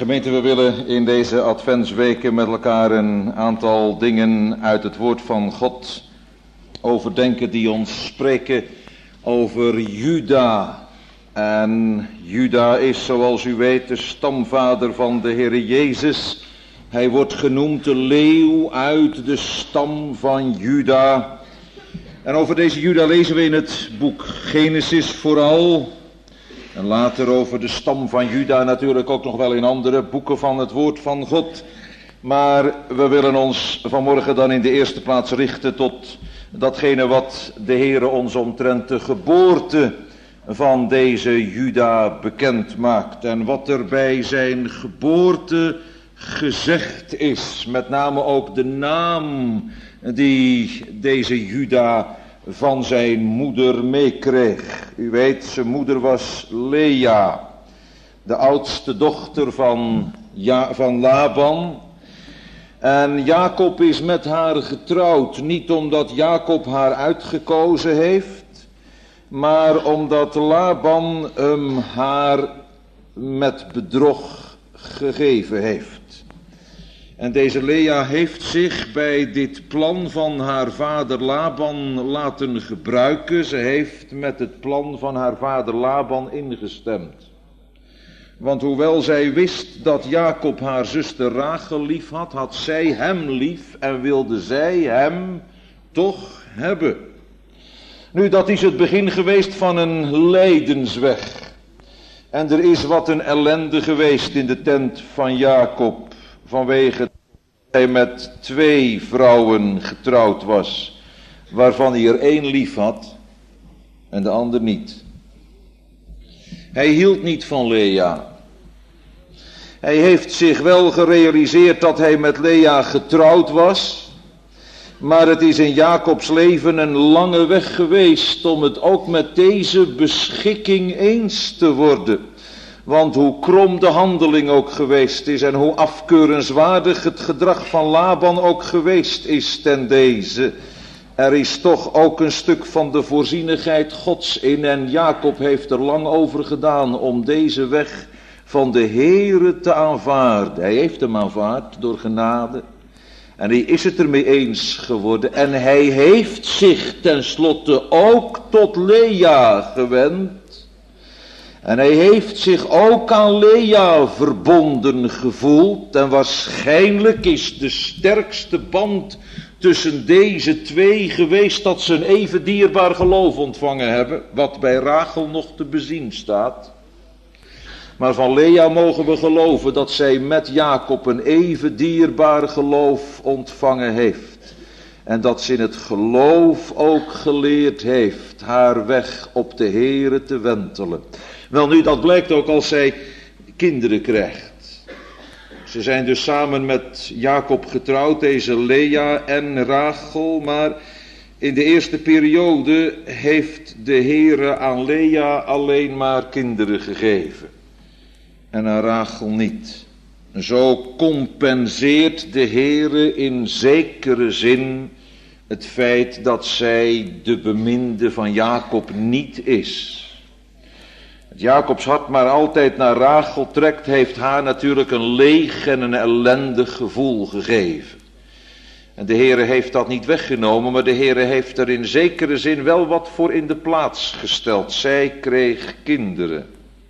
Gemeente, we willen in deze adventsweken met elkaar een aantal dingen uit het woord van God overdenken die ons spreken over Juda. En Juda is, zoals u weet, de stamvader van de Heere Jezus. Hij wordt genoemd de leeuw uit de stam van Juda. En over deze Juda lezen we in het boek Genesis vooral. En later over de stam van Juda natuurlijk ook nog wel in andere boeken van het woord van God. Maar we willen ons vanmorgen dan in de eerste plaats richten tot datgene wat de Heere ons omtrent de geboorte van deze Juda bekend maakt. En wat er bij zijn geboorte gezegd is. Met name ook de naam die deze Juda van zijn moeder meekreeg. U weet, zijn moeder was Lea, de oudste dochter van, ja, van Laban. En Jacob is met haar getrouwd, niet omdat Jacob haar uitgekozen heeft, maar omdat Laban hem haar met bedrog gegeven heeft. En deze Lea heeft zich bij dit plan van haar vader Laban laten gebruiken. Ze heeft met het plan van haar vader Laban ingestemd. Want hoewel zij wist dat Jacob haar zuster Rachel lief had, had zij hem lief en wilde zij hem toch hebben. Nu, dat is het begin geweest van een lijdensweg. En er is wat een ellende geweest in de tent van Jacob. Vanwege dat hij met twee vrouwen getrouwd was, waarvan hij er één lief had en de ander niet. Hij hield niet van Lea. Hij heeft zich wel gerealiseerd dat hij met Lea getrouwd was, maar het is in Jacobs leven een lange weg geweest om het ook met deze beschikking eens te worden. Want hoe krom de handeling ook geweest is en hoe afkeurenswaardig het gedrag van Laban ook geweest is ten deze, er is toch ook een stuk van de voorzienigheid Gods in en Jacob heeft er lang over gedaan om deze weg van de Heere te aanvaarden. Hij heeft hem aanvaard door genade en hij is het ermee eens geworden en hij heeft zich tenslotte ook tot Lea gewend. En hij heeft zich ook aan Lea verbonden gevoeld. En waarschijnlijk is de sterkste band tussen deze twee geweest dat ze een even dierbaar geloof ontvangen hebben. Wat bij Rachel nog te bezien staat. Maar van Lea mogen we geloven dat zij met Jacob een even dierbaar geloof ontvangen heeft. En dat ze in het geloof ook geleerd heeft haar weg op de Heere te wentelen. Wel nu, dat blijkt ook als zij kinderen krijgt. Ze zijn dus samen met Jacob getrouwd, deze Lea en Rachel. Maar in de eerste periode heeft de Heere aan Lea alleen maar kinderen gegeven. En aan Rachel niet. Zo compenseert de Heere in zekere zin het feit dat zij de beminde van Jacob niet is. Het Jacobs hart maar altijd naar Rachel trekt, heeft haar natuurlijk een leeg en een ellendig gevoel gegeven. En de Heere heeft dat niet weggenomen, maar de Heere heeft er in zekere zin wel wat voor in de plaats gesteld. Zij kreeg kinderen.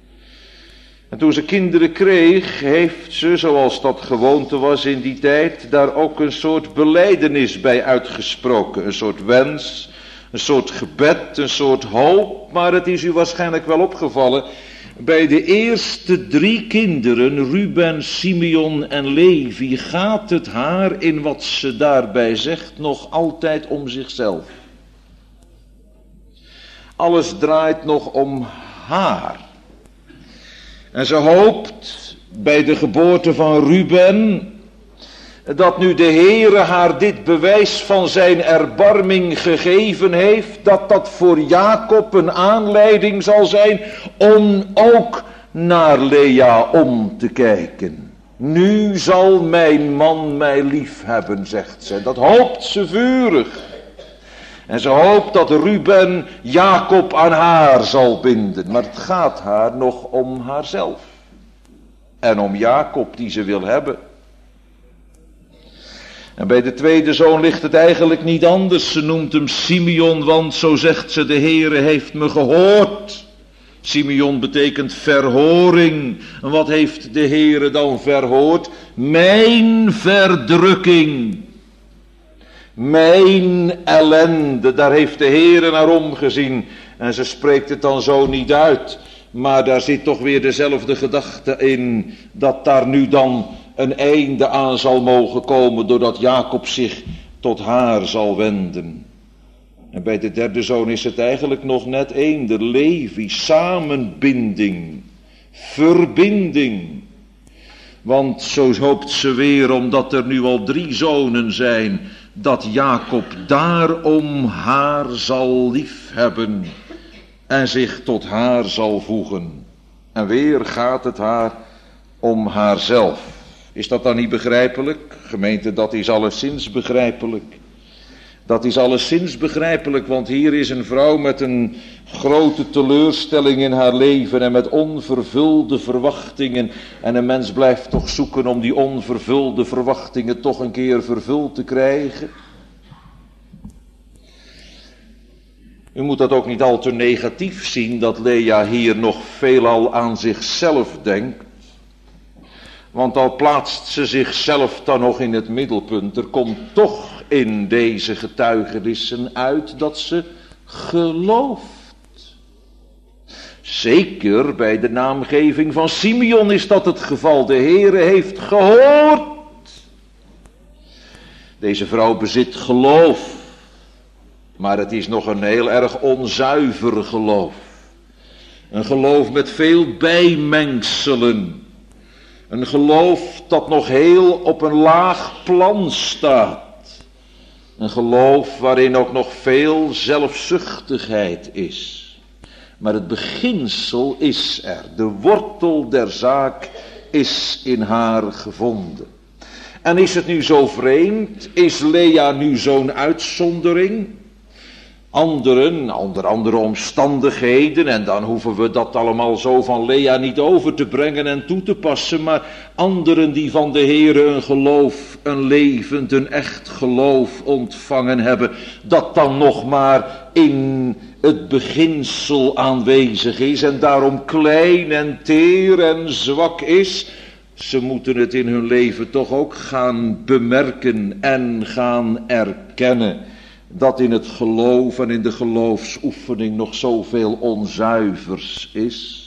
En toen ze kinderen kreeg, heeft ze, zoals dat gewoonte was in die tijd, daar ook een soort belijdenis bij uitgesproken. Een soort wens, een soort gebed, een soort hoop. Maar het is u waarschijnlijk wel opgevallen, bij de eerste drie kinderen, Ruben, Simeon en Levi, gaat het haar in wat ze daarbij zegt nog altijd om zichzelf. Alles draait nog om haar. En ze hoopt bij de geboorte van Ruben dat nu de Heere haar dit bewijs van zijn erbarming gegeven heeft, dat dat voor Jacob een aanleiding zal zijn om ook naar Lea om te kijken. Nu zal mijn man mij lief hebben, zegt ze. Dat hoopt ze vurig. En ze hoopt dat Ruben Jacob aan haar zal binden. Maar het gaat haar nog om haarzelf. en om Jacob die ze wil hebben. En bij de tweede zoon ligt het eigenlijk niet anders. Ze noemt hem Simeon, want zo zegt ze, de Heere heeft me gehoord. Simeon betekent verhoring. En wat heeft de Heere dan verhoord? Mijn verdrukking. Mijn ellende, daar heeft de Heere naar omgezien. En ze spreekt het dan zo niet uit. Maar daar zit toch weer dezelfde gedachte in, dat daar nu dan een einde aan zal mogen komen, doordat Jacob zich tot haar zal wenden. En bij de derde zoon is het eigenlijk nog net eender, Levi, samenbinding, verbinding. Want zo hoopt ze weer, omdat er nu al drie zonen zijn, dat Jacob daarom haar zal liefhebben en zich tot haar zal voegen. En weer gaat het haar om haarzelf. Is dat dan niet begrijpelijk? Gemeente, dat is alleszins begrijpelijk. Dat is alleszins begrijpelijk, want hier is een vrouw met een grote teleurstelling in haar leven en met onvervulde verwachtingen. En een mens blijft toch zoeken om die onvervulde verwachtingen toch een keer vervuld te krijgen. U moet dat ook niet al te negatief zien, dat Lea hier nog veelal aan zichzelf denkt. Want al plaatst ze zichzelf dan nog in het middelpunt, er komt toch in deze getuigenissen uit dat ze gelooft. Zeker bij de naamgeving van Simeon is dat het geval. De Heere heeft gehoord. Deze vrouw bezit geloof. Maar het is nog een heel erg onzuiver geloof. Een geloof met veel bijmengselen. Een geloof dat nog heel op een laag plan staat. Een geloof waarin ook nog veel zelfzuchtigheid is. Maar het beginsel is er. De wortel der zaak is in haar gevonden. En is het nu zo vreemd? Is Lea nu zo'n uitzondering? Anderen, onder andere omstandigheden, en dan hoeven we dat allemaal zo van Lea niet over te brengen en toe te passen, maar anderen die van de Heere een geloof, een levend, een echt geloof ontvangen hebben, dat dan nog maar in het beginsel aanwezig is en daarom klein en teer en zwak is, ze moeten het in hun leven toch ook gaan bemerken en gaan erkennen. Dat in het geloof en in de geloofsoefening nog zoveel onzuivers is.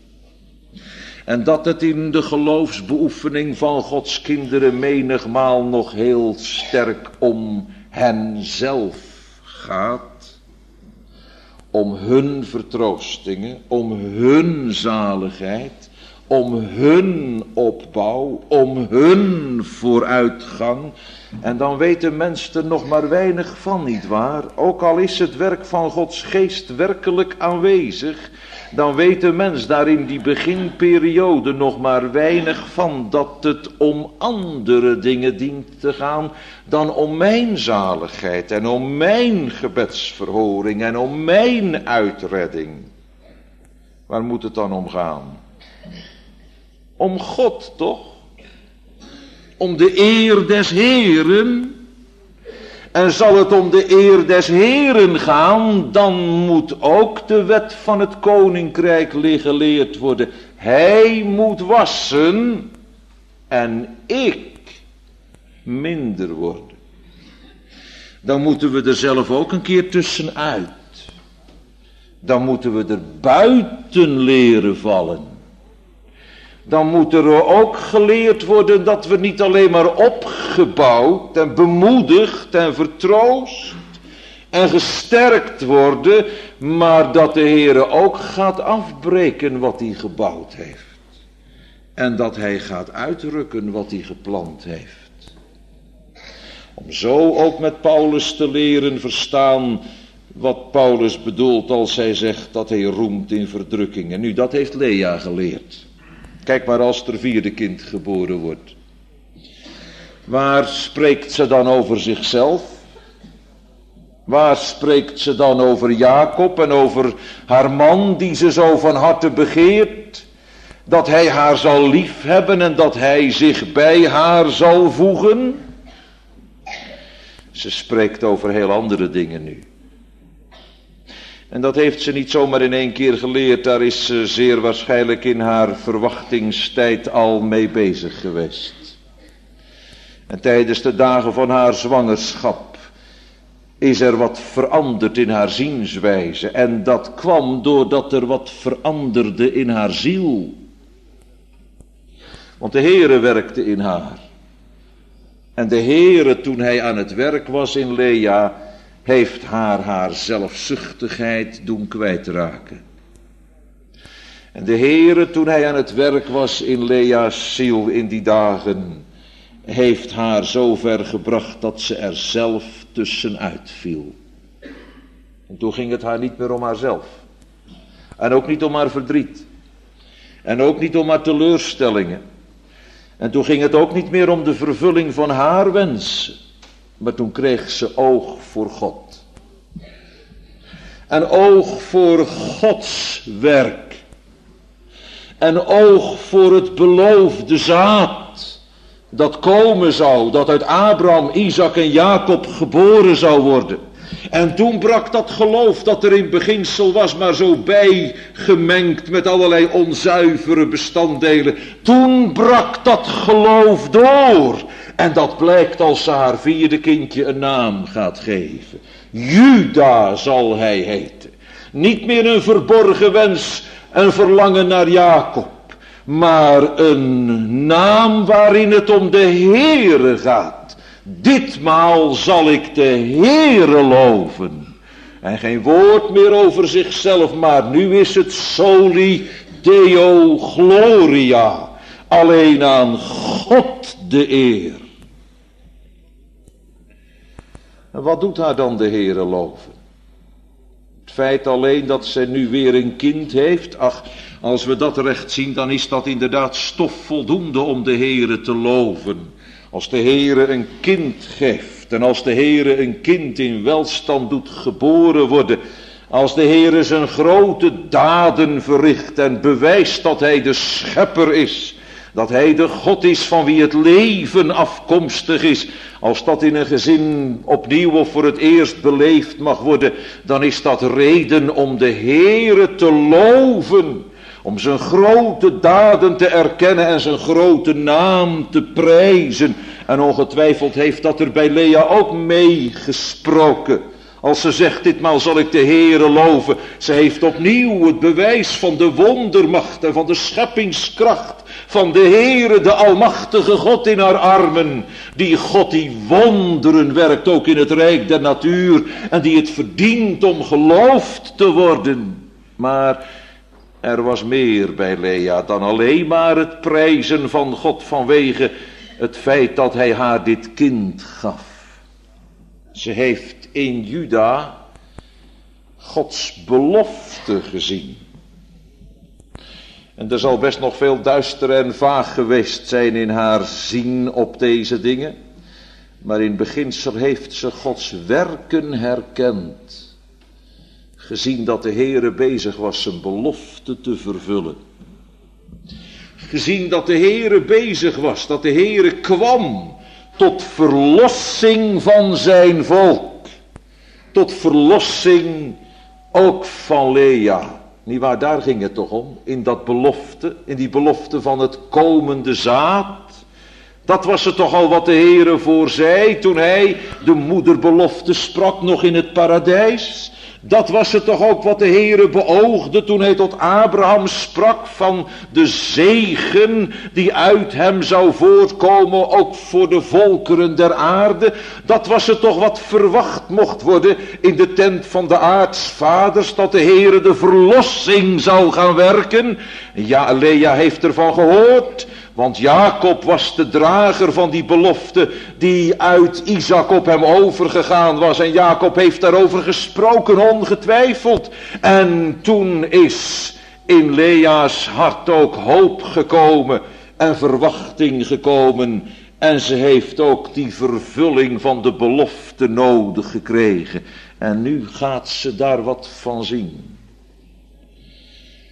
En dat het in de geloofsbeoefening van Gods kinderen menigmaal nog heel sterk om henzelf gaat. Om hun vertroostingen, om hun zaligheid, om hun opbouw, om hun vooruitgang. En dan weet de mens er nog maar weinig van, nietwaar? Ook al is het werk van Gods geest werkelijk aanwezig, dan weet de mens daar in die beginperiode nog maar weinig van, dat het om andere dingen dient te gaan dan om mijn zaligheid en om mijn gebedsverhoring en om mijn uitredding. Waar moet het dan om gaan? Om God, toch? Om de eer des Heeren. En zal het om de eer des Heeren gaan, dan moet ook de wet van het koninkrijk geleerd worden. Hij moet wassen en ik minder worden. Dan moeten we er zelf ook een keer tussenuit. Dan moeten we er buiten leren vallen. Dan moet er ook geleerd worden dat we niet alleen maar opgebouwd en bemoedigd en vertroost en gesterkt worden, maar dat de Heere ook gaat afbreken wat hij gebouwd heeft. En dat hij gaat uitrukken wat hij geplant heeft. Om zo ook met Paulus te leren verstaan wat Paulus bedoelt als hij zegt dat hij roemt in verdrukkingen. Nu, dat heeft Lea geleerd. Kijk maar als er vierde kind geboren wordt. Waar spreekt ze dan over zichzelf? Waar spreekt ze dan over Jacob en over haar man die ze zo van harte begeert? Dat hij haar zal liefhebben en dat hij zich bij haar zal voegen. Ze spreekt over heel andere dingen nu. En dat heeft ze niet zomaar in één keer geleerd. Daar is ze zeer waarschijnlijk in haar verwachtingstijd al mee bezig geweest. En tijdens de dagen van haar zwangerschap is er wat veranderd in haar zienswijze. En dat kwam doordat er wat veranderde in haar ziel. Want de Heere werkte in haar. En de Heere, toen hij aan het werk was in Lea, heeft haar haar zelfzuchtigheid doen kwijtraken. En de Heere, toen hij aan het werk was in Lea's ziel in die dagen, heeft haar zo ver gebracht dat ze er zelf tussenuit viel. En toen ging het haar niet meer om haarzelf. En ook niet om haar verdriet. En ook niet om haar teleurstellingen. En toen ging het ook niet meer om de vervulling van haar wensen. Maar toen kreeg ze oog voor God. En oog voor Gods werk. En oog voor het beloofde zaad. Dat komen zou, dat uit Abraham, Isaac en Jacob geboren zou worden. En toen brak dat geloof dat er in beginsel was, maar zo bijgemengd met allerlei onzuivere bestanddelen. Toen brak dat geloof door. En dat blijkt als ze haar vierde kindje een naam gaat geven. Juda zal hij heten. Niet meer een verborgen wens, een verlangen naar Jacob. Maar een naam waarin het om de Heere gaat. Ditmaal zal ik de Heere loven. En geen woord meer over zichzelf, maar nu is het soli Deo Gloria. Alleen aan God de eer. En wat doet haar dan de Heere loven? Het feit alleen dat zij nu weer een kind heeft, ach, als we dat recht zien, dan is dat inderdaad stof voldoende om de Heere te loven. Als de Heere een kind geeft en als de Heere een kind in welstand doet geboren worden, als de Heere zijn grote daden verricht en bewijst dat hij de schepper is, dat hij de God is van wie het leven afkomstig is, als dat in een gezin opnieuw of voor het eerst beleefd mag worden, dan is dat reden om de Heere te loven. Om zijn grote daden te erkennen en zijn grote naam te prijzen. En ongetwijfeld heeft dat er bij Lea ook meegesproken. Als ze zegt, ditmaal zal ik de Heere loven. Ze heeft opnieuw het bewijs van de wondermacht en van de scheppingskracht van de Heere, de almachtige God in haar armen. Die God die wonderen werkt ook in het rijk der natuur. En die het verdient om geloofd te worden. Maar er was meer bij Lea dan alleen maar het prijzen van God vanwege het feit dat hij haar dit kind gaf. Ze heeft in Juda Gods belofte gezien. En er zal best nog veel duister en vaag geweest zijn in haar zien op deze dingen. Maar in beginsel heeft ze Gods werken herkend. Gezien dat de Heere bezig was zijn belofte te vervullen. Gezien dat de Heere bezig was, dat de Heere kwam tot verlossing van zijn volk. Tot verlossing ook van Lea. Nietwaar, daar ging het toch om, in dat belofte, in die belofte van het komende zaad. Dat was het toch al wat de Heere voorzei toen hij de moederbelofte sprak nog in het paradijs. Dat was het toch ook wat de Heere beoogde toen hij tot Abraham sprak van de zegen die uit hem zou voortkomen, ook voor de volkeren der aarde. Dat was het toch wat verwacht mocht worden in de tent van de aartsvaders, dat de Heere de verlossing zou gaan werken. Ja, Lea heeft ervan gehoord. Want Jacob was de drager van die belofte die uit Isaac op hem overgegaan was. En Jacob heeft daarover gesproken, ongetwijfeld. En toen is in Lea's hart ook hoop gekomen en verwachting gekomen. En ze heeft ook die vervulling van de belofte nodig gekregen. En nu gaat ze daar wat van zien.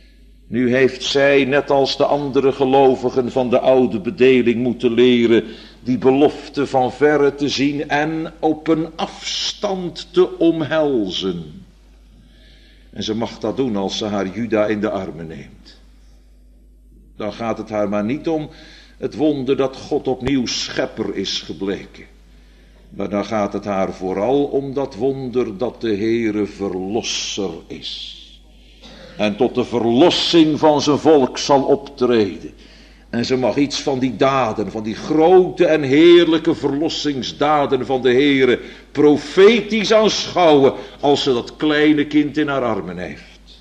Nu heeft zij, net als de andere gelovigen van de oude bedeling, moeten leren die belofte van verre te zien en op een afstand te omhelzen. En ze mag dat doen als ze haar Juda in de armen neemt. Dan gaat het haar maar niet om het wonder dat God opnieuw schepper is gebleken. Maar dan gaat het haar vooral om dat wonder dat de Heere verlosser is. En tot de verlossing van zijn volk zal optreden. En ze mag iets van die daden, van die grote en heerlijke verlossingsdaden van de Heere profetisch aanschouwen als ze dat kleine kind in haar armen heeft.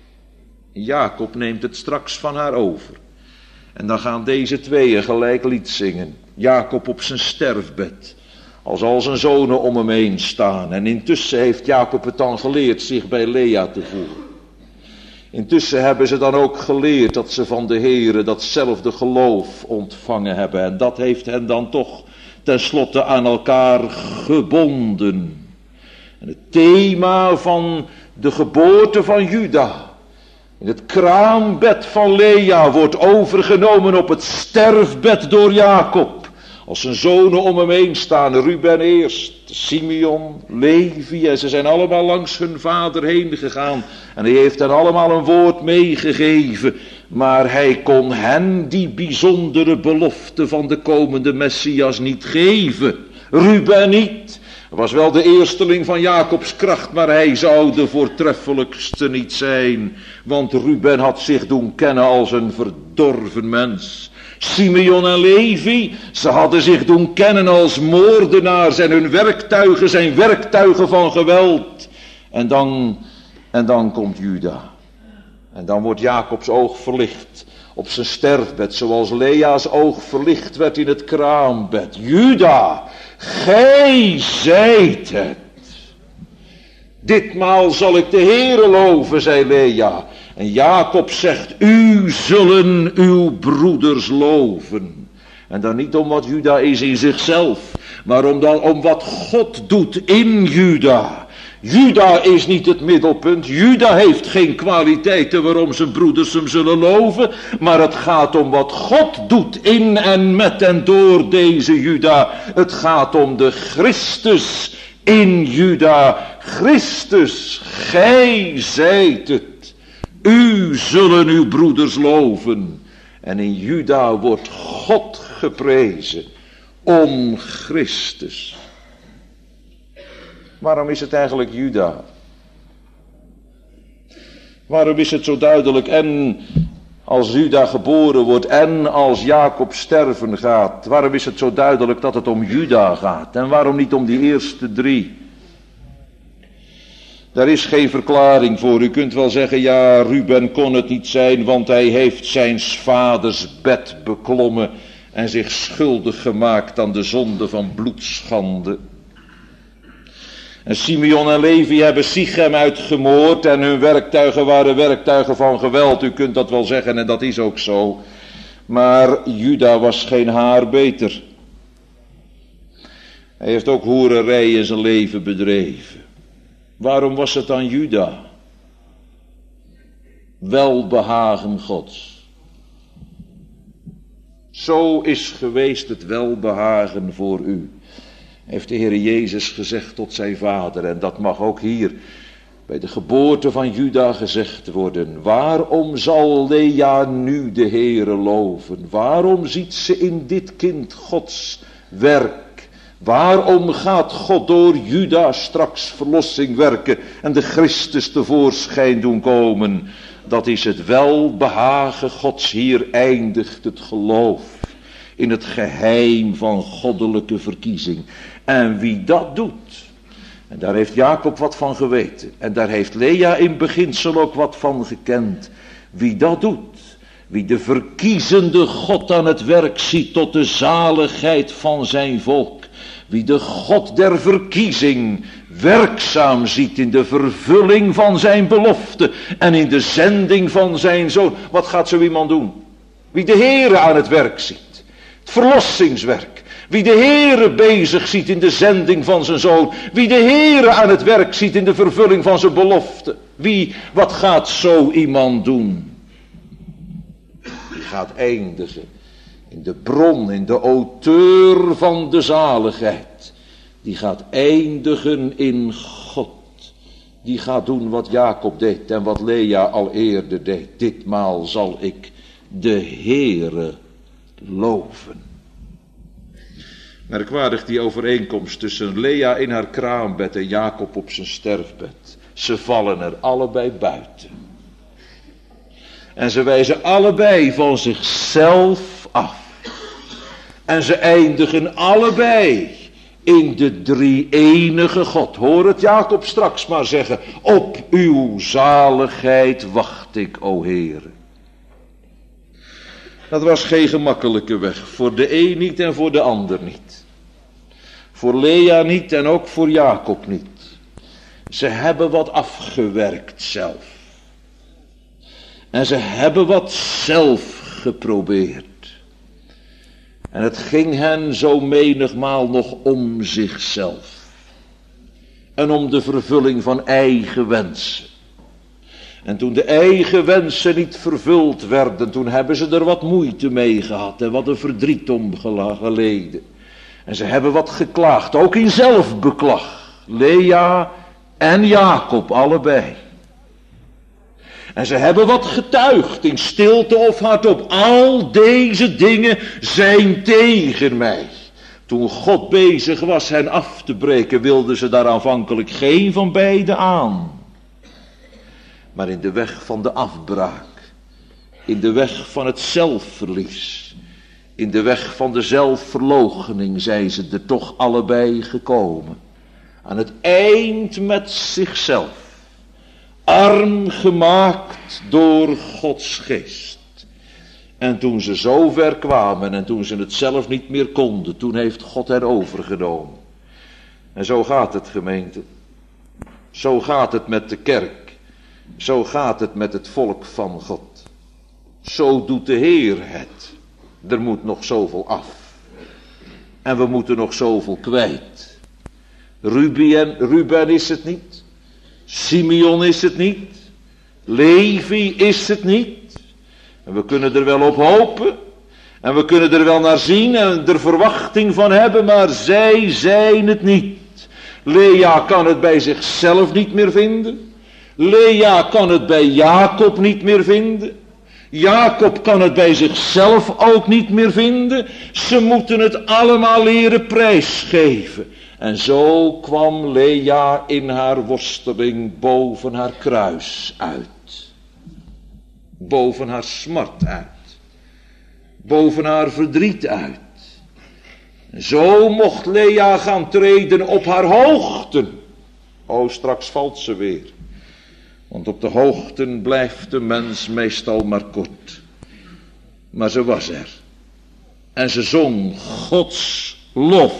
Jacob neemt het straks van haar over. En dan gaan deze tweeën gelijk lied zingen. Jacob op zijn sterfbed. Als al zijn zonen om hem heen staan. En intussen heeft Jacob het dan geleerd zich bij Lea te voegen. Intussen hebben ze dan ook geleerd dat ze van de Heere datzelfde geloof ontvangen hebben. En dat heeft hen dan toch tenslotte aan elkaar gebonden. En het thema van de geboorte van Juda in het kraambed van Lea wordt overgenomen op het sterfbed door Jacob. Als zijn zonen om hem heen staan, Ruben eerst, Simeon, Levi, en ze zijn allemaal langs hun vader heen gegaan. En hij heeft hen allemaal een woord meegegeven. Maar hij kon hen die bijzondere belofte van de komende Messias niet geven. Ruben niet. Hij was wel de eersteling van Jacobs kracht, maar hij zou de voortreffelijkste niet zijn. Want Ruben had zich doen kennen als een verdorven mens. Simeon en Levi, ze hadden zich doen kennen als moordenaars en hun werktuigen zijn werktuigen van geweld. En dan, en dan komt Juda. En dan wordt Jacobs oog verlicht op zijn sterfbed, zoals Lea's oog verlicht werd in het kraambed. Juda, gij zijt het. Ditmaal zal ik de Heere loven, zei Lea. En Jacob zegt, u zullen uw broeders loven. En dan niet om wat Juda is in zichzelf, maar om, dan, om wat God doet in Juda. Juda is niet het middelpunt. Juda heeft geen kwaliteiten waarom zijn broeders hem zullen loven. Maar het gaat om wat God doet in en met en door deze Juda. Het gaat om de Christus in Juda. Christus, gij zijt het. U zullen uw broeders loven. En in Juda wordt God geprezen om Christus. Waarom is het eigenlijk Juda? Waarom is het zo duidelijk en als Juda geboren wordt en als Jacob sterven gaat? Waarom is het zo duidelijk dat het om Juda gaat? En waarom niet om die eerste drie? Daar is geen verklaring voor. U kunt wel zeggen, ja, Ruben kon het niet zijn, want hij heeft zijn vaders bed beklommen en zich schuldig gemaakt aan de zonde van bloedschande. En Simeon en Levi hebben Sichem uitgemoord en hun werktuigen waren werktuigen van geweld. U kunt dat wel zeggen en dat is ook zo. Maar Juda was geen haar beter. Hij heeft ook hoererij in zijn leven bedreven. Waarom was het aan Juda? Welbehagen Gods. Zo is geweest het welbehagen voor u. Heeft de Heer Jezus gezegd tot zijn vader. En dat mag ook hier bij de geboorte van Juda gezegd worden. Waarom zal Lea nu de Heere loven? Waarom ziet ze in dit kind Gods werk? Waarom gaat God door Juda straks verlossing werken en de Christus tevoorschijn doen komen? Dat is het welbehagen Gods. Hier eindigt het geloof in het geheim van goddelijke verkiezing. En wie dat doet, en daar heeft Jacob wat van geweten, en daar heeft Lea in beginsel ook wat van gekend. Wie dat doet, wie de verkiezende God aan het werk ziet tot de zaligheid van zijn volk, wie de God der verkiezing werkzaam ziet in de vervulling van zijn belofte en in de zending van zijn zoon. Wat gaat zo iemand doen? Wie de Heere aan het werk ziet. Het verlossingswerk. Wie de Heere bezig ziet in de zending van zijn zoon. Wie de Heere aan het werk ziet in de vervulling van zijn belofte. Wie, wat gaat zo iemand doen? gaat eindigen in de bron, in de auteur van de zaligheid. Die gaat eindigen in God. Die gaat doen wat Jacob deed en wat Lea al eerder deed. Ditmaal zal ik de Heere loven. Merkwaardig die overeenkomst tussen Lea in haar kraambed en Jacob op zijn sterfbed. Ze vallen er allebei buiten. En ze wijzen allebei van zichzelf af. En ze eindigen allebei in de drie-enige God. Hoor het Jacob straks maar zeggen. Op uw zaligheid wacht ik, o Heere. Dat was geen gemakkelijke weg. Voor de een niet en voor de ander niet. Voor Lea niet en ook voor Jacob niet. Ze hebben wat afgewerkt zelf. En ze hebben wat zelf geprobeerd. En het ging hen zo menigmaal nog om zichzelf. En om de vervulling van eigen wensen. En toen de eigen wensen niet vervuld werden, toen hebben ze er wat moeite mee gehad en wat een verdriet om geleden. En ze hebben wat geklaagd, ook in zelfbeklag. Lea en Jacob, allebei. En ze hebben wat getuigd, in stilte of hardop. Al deze dingen zijn tegen mij. Toen God bezig was hen af te breken, wilden ze daar aanvankelijk geen van beide aan. Maar in de weg van de afbraak, in de weg van het zelfverlies, in de weg van de zelfverloochening zijn ze er toch allebei gekomen. Aan het eind met zichzelf. Arm gemaakt door Gods geest. En toen ze zo ver kwamen en toen ze het zelf niet meer konden, toen heeft God hen overgenomen. En zo gaat het, gemeente. Zo gaat het met de kerk. Zo gaat het met het volk van God. Zo doet de Heer het. Er moet nog zoveel af. En we moeten nog zoveel kwijt. Ruben, Ruben is het niet. Simeon is het niet. Levi is het niet. En we kunnen er wel op hopen. En we kunnen er wel naar zien en er verwachting van hebben. Maar zij zijn het niet. Lea kan het bij zichzelf niet meer vinden. Lea kan het bij Jacob niet meer vinden. Jacob kan het bij zichzelf ook niet meer vinden. Ze moeten het allemaal leren prijsgeven. En zo kwam Lea in haar worsteling boven haar kruis uit. Boven haar smart uit. Boven haar verdriet uit. En zo mocht Lea gaan treden op haar hoogten. O, straks valt ze weer. Want op de hoogten blijft de mens meestal maar kort. Maar ze was er. En ze zong Gods lof.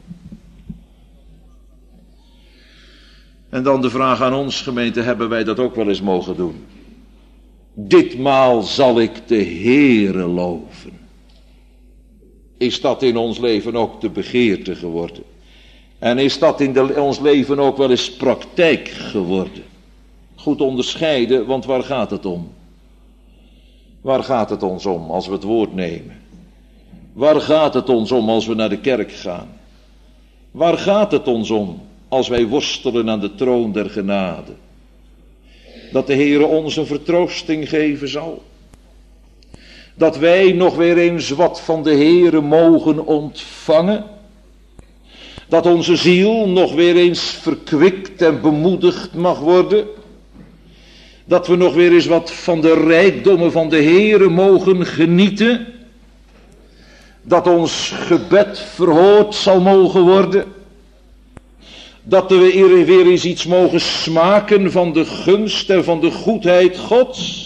En dan de vraag aan ons, gemeente, hebben wij dat ook wel eens mogen doen? Ditmaal zal ik de Heere loven. Is dat in ons leven ook de begeerte geworden? En is dat in de, ons leven ook wel eens praktijk geworden? Goed onderscheiden, want waar gaat het om? Waar gaat het ons om als we het woord nemen? Waar gaat het ons om als we naar de kerk gaan? Waar gaat het ons om als wij worstelen aan de troon der genade? Dat de Heere ons een vertroosting geven zal. Dat wij nog weer eens wat van de Heere mogen ontvangen. Dat onze ziel nog weer eens verkwikt en bemoedigd mag worden. Dat we nog weer eens wat van de rijkdommen van de Heere mogen genieten. Dat ons gebed verhoord zal mogen worden. Dat we weer eens iets mogen smaken van de gunst en van de goedheid Gods.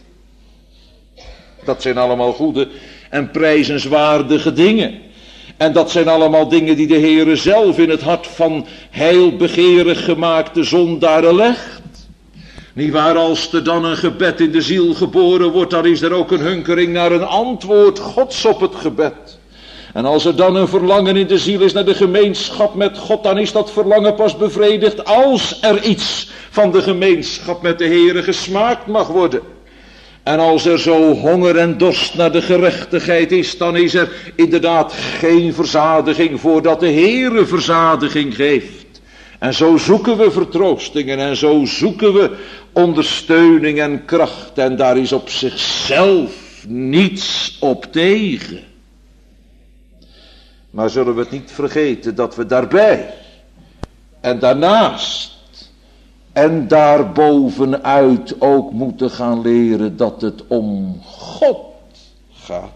Dat zijn allemaal goede en prijzenswaardige dingen. En dat zijn allemaal dingen die de Heere zelf in het hart van heilbegeerig gemaakte zondaren legt. Niet waar, als er dan een gebed in de ziel geboren wordt, dan is er ook een hunkering naar een antwoord Gods op het gebed. En als er dan een verlangen in de ziel is naar de gemeenschap met God, dan is dat verlangen pas bevredigd als er iets van de gemeenschap met de Heere gesmaakt mag worden. En als er zo honger en dorst naar de gerechtigheid is, dan is er inderdaad geen verzadiging voordat de Heere verzadiging geeft. En zo zoeken we vertroostingen en zo zoeken we ondersteuning en kracht. En daar is op zichzelf niets op tegen. Maar zullen we het niet vergeten dat we daarbij en daarnaast en daarbovenuit ook moeten gaan leren dat het om God gaat.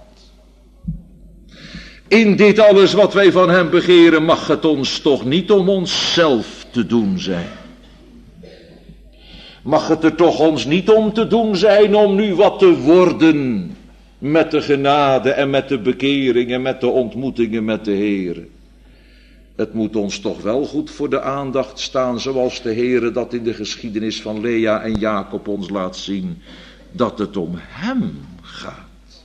In dit alles wat wij van hem begeren mag het ons toch niet om onszelf te doen zijn. Mag het er toch ons niet om te doen zijn om nu wat te worden met de genade en met de bekering en met de ontmoetingen met de Heere. Het moet ons toch wel goed voor de aandacht staan, zoals de Heere dat in de geschiedenis van Lea en Jacob ons laat zien, dat het om hem gaat.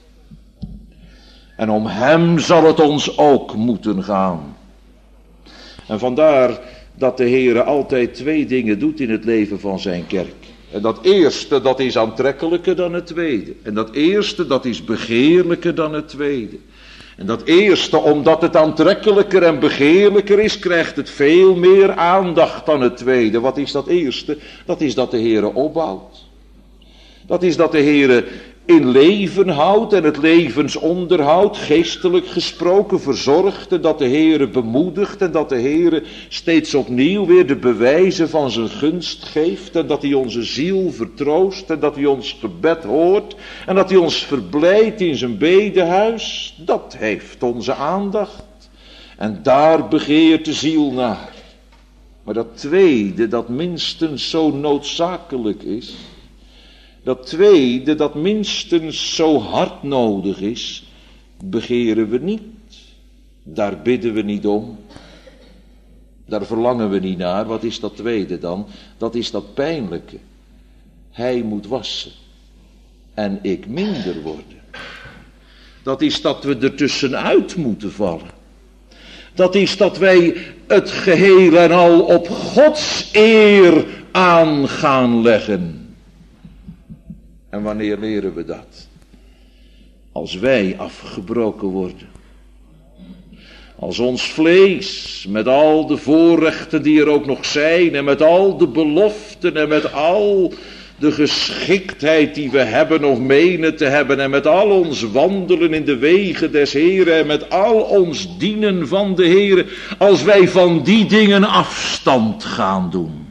En om hem zal het ons ook moeten gaan. En vandaar dat de Heere altijd twee dingen doet in het leven van zijn kerk. En dat eerste, dat is aantrekkelijker dan het tweede. En dat eerste, dat is begeerlijker dan het tweede. En dat eerste, omdat het aantrekkelijker en begeerlijker is, krijgt het veel meer aandacht dan het tweede. Wat is dat eerste? Dat is dat de Heere opbouwt. Dat is dat de Heere in leven houdt en het levensonderhoud, geestelijk gesproken, verzorgt. En dat de Heere bemoedigt en dat de Heere steeds opnieuw weer de bewijzen van zijn gunst geeft. En dat hij onze ziel vertroost en dat hij ons gebed hoort. En dat hij ons verblijdt in zijn bedehuis. Dat heeft onze aandacht. En daar begeert de ziel naar. Maar dat tweede, dat minstens zo noodzakelijk is, dat tweede, dat minstens zo hard nodig is, begeren we niet. Daar bidden we niet om. Daar verlangen we niet naar. Wat is dat tweede dan? Dat is dat pijnlijke. Hij moet wassen en ik minder worden. Dat is dat we er tussenuit moeten vallen. Dat is dat wij het geheel en al op Gods eer aan gaan leggen. En wanneer leren we dat? Als wij afgebroken worden. Als ons vlees, met al de voorrechten die er ook nog zijn, en met al de beloften, en met al de geschiktheid die we hebben of menen te hebben, en met al ons wandelen in de wegen des Heren, en met al ons dienen van de Heren, als wij van die dingen afstand gaan doen.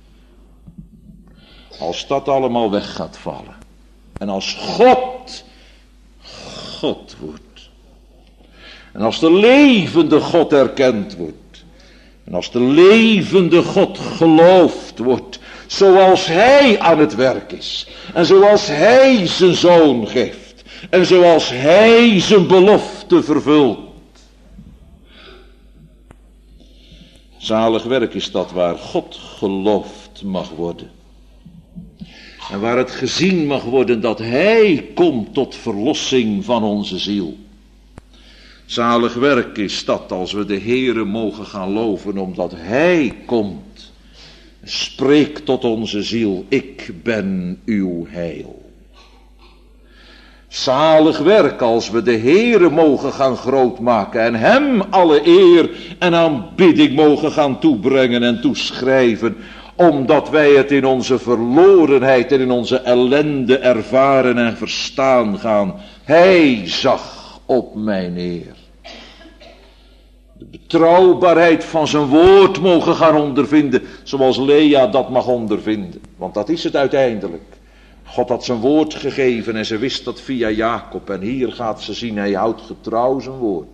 Als dat allemaal weg gaat vallen. En als God, God wordt. En als de levende God erkend wordt. En als de levende God geloofd wordt. Zoals hij aan het werk is. En zoals hij zijn zoon geeft. En zoals hij zijn belofte vervult. Zalig werk is dat waar God geloofd mag worden. En waar het gezien mag worden dat hij komt tot verlossing van onze ziel. Zalig werk is dat als we de Heere mogen gaan loven omdat hij komt. Spreek tot onze ziel, ik ben uw heil. Zalig werk als we de Heere mogen gaan grootmaken en hem alle eer en aanbidding mogen gaan toebrengen en toeschrijven. Omdat wij het in onze verlorenheid en in onze ellende ervaren en verstaan gaan. Hij zag op mij neer. De betrouwbaarheid van zijn woord mogen gaan ondervinden. Zoals Lea dat mag ondervinden. Want dat is het uiteindelijk. God had zijn woord gegeven en ze wist dat via Jacob. En hier gaat ze zien, hij houdt getrouw zijn woord.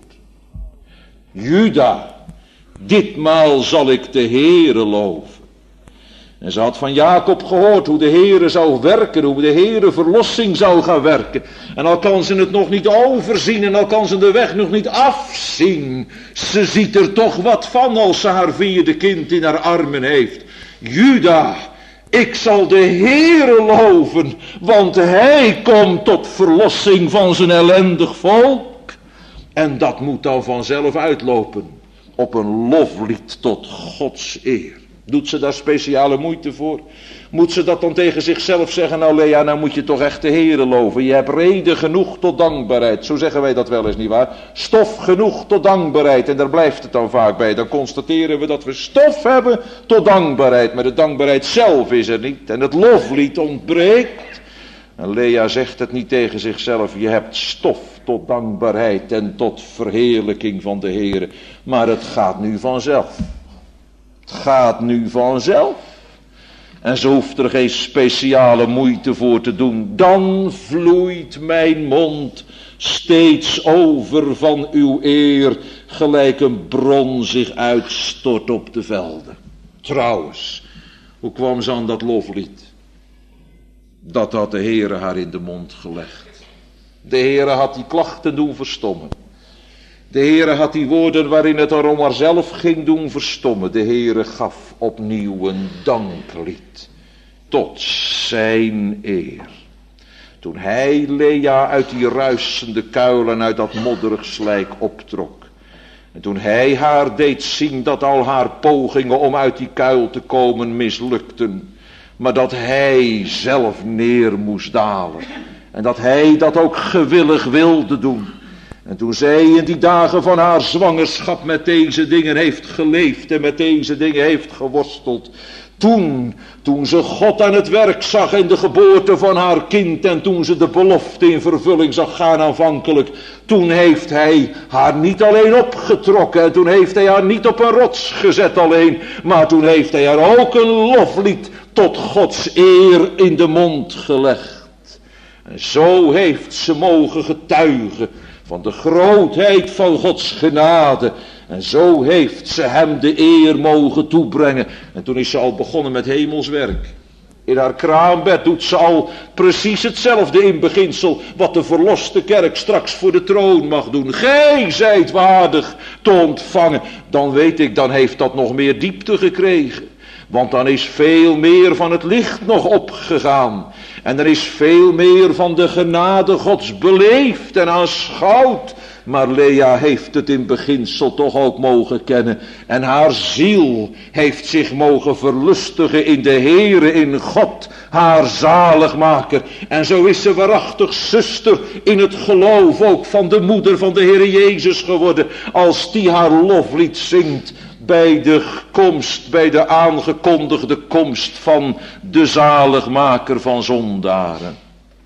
Juda, ditmaal zal ik de Heere loven. En ze had van Jacob gehoord hoe de Heere zou werken, hoe de Heere verlossing zou gaan werken. En al kan ze het nog niet overzien en al kan ze de weg nog niet afzien. Ze ziet er toch wat van als ze haar vierde kind in haar armen heeft. Juda, ik zal de Heere loven, want hij komt tot verlossing van zijn ellendig volk. En dat moet dan vanzelf uitlopen op een loflied tot Gods eer. Doet ze daar speciale moeite voor? Moet ze dat dan tegen zichzelf zeggen? Nou Lea, nou moet je toch echt de Heere loven. Je hebt reden genoeg tot dankbaarheid. Zo zeggen wij dat wel eens, nietwaar? Stof genoeg tot dankbaarheid. En daar blijft het dan vaak bij. Dan constateren we dat we stof hebben tot dankbaarheid. Maar de dankbaarheid zelf is er niet. En het loflied ontbreekt. En Lea zegt het niet tegen zichzelf. Je hebt stof tot dankbaarheid en tot verheerlijking van de Heere. Maar het gaat nu vanzelf. Het gaat nu vanzelf. En ze hoeft er geen speciale moeite voor te doen. Dan vloeit mijn mond steeds over van uw eer, gelijk een bron zich uitstort op de velden. Trouwens, hoe kwam ze aan dat loflied? Dat had de Heere haar in de mond gelegd. De Heere had die klachten doen verstommen. De Heere had die woorden waarin het er om haarzelf ging doen verstommen. De Heere gaf opnieuw een danklied tot zijn eer. Toen hij Lea uit die ruisende kuil en uit dat modderig slijk optrok. En toen hij haar deed zien dat al haar pogingen om uit die kuil te komen mislukten. Maar dat hij zelf neer moest dalen. En dat hij dat ook gewillig wilde doen. En toen zij in die dagen van haar zwangerschap met deze dingen heeft geleefd en met deze dingen heeft geworsteld. Toen, toen ze God aan het werk zag in de geboorte van haar kind en toen ze de belofte in vervulling zag gaan aanvankelijk. Toen heeft hij haar niet alleen opgetrokken en toen heeft hij haar niet op een rots gezet alleen. Maar toen heeft hij haar ook een loflied tot Gods eer in de mond gelegd. En zo heeft ze mogen getuigen van de grootheid van Gods genade. En zo heeft ze hem de eer mogen toebrengen. En toen is ze al begonnen met hemelswerk. In haar kraambed doet ze al precies hetzelfde in beginsel wat de verloste kerk straks voor de troon mag doen. Gij zijt waardig te ontvangen. Dan weet ik, dan heeft dat nog meer diepte gekregen. Want dan is veel meer van het licht nog opgegaan. En er is veel meer van de genade Gods beleefd en aanschouwd. Maar Lea heeft het in beginsel toch ook mogen kennen. En haar ziel heeft zich mogen verlustigen in de Heere, in God, haar zaligmaker. En zo is ze waarachtig zuster in het geloof ook van de moeder van de Heere Jezus geworden. Als die haar loflied zingt bij de komst, bij de aangekondigde komst van de zaligmaker van zondaren.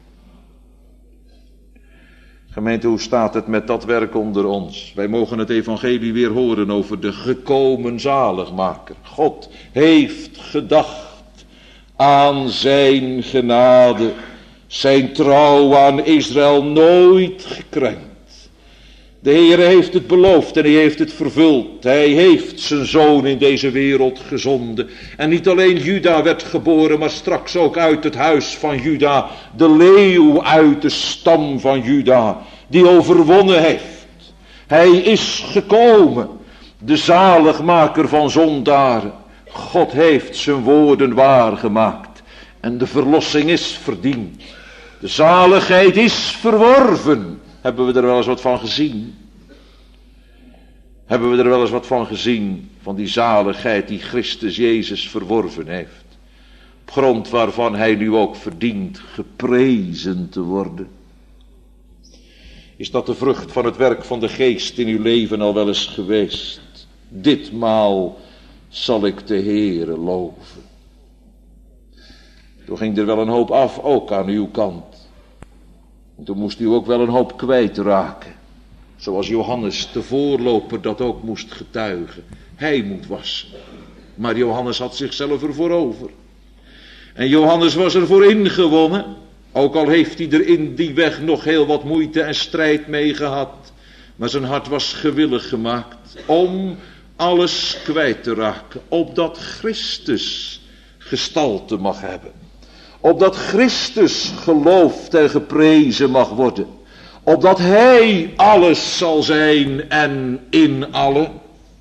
Gemeente, hoe staat het met dat werk onder ons? Wij mogen het evangelie weer horen over de gekomen zaligmaker. God heeft gedacht aan zijn genade, zijn trouw aan Israël nooit gekrenkt. De Heere heeft het beloofd en hij heeft het vervuld. Hij heeft zijn zoon in deze wereld gezonden. En niet alleen Juda werd geboren, maar straks ook uit het huis van Juda. De leeuw uit de stam van Juda, die overwonnen heeft. Hij is gekomen, de zaligmaker van zondaren. God heeft zijn woorden waargemaakt. En de verlossing is verdiend. De zaligheid is verworven. Hebben we er wel eens wat van gezien? Hebben we er wel eens wat van gezien? Van die zaligheid die Christus Jezus verworven heeft. Op grond waarvan hij nu ook verdient geprezen te worden. Is dat de vrucht van het werk van de geest in uw leven al wel eens geweest? Ditmaal zal ik de Heere loven. Toen ging er wel een hoop af, ook aan uw kant. En toen moest u ook wel een hoop kwijtraken. Zoals Johannes, de voorloper, dat ook moest getuigen. Hij moet wassen. Maar Johannes had zichzelf ervoor over. En Johannes was ervoor ingewonnen. Ook al heeft hij er in die weg nog heel wat moeite en strijd mee gehad. Maar zijn hart was gewillig gemaakt om alles kwijt te raken. Opdat Christus gestalte mag hebben. Opdat Christus geloofd en geprezen mag worden. Opdat hij alles zal zijn en in allen.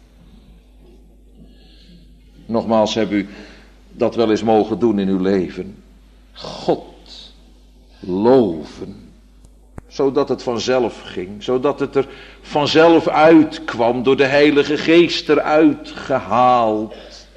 Nogmaals, heb u dat wel eens mogen doen in uw leven. God loven. Zodat het vanzelf ging. Zodat het er vanzelf uitkwam. Door de Heilige Geest eruit gehaald.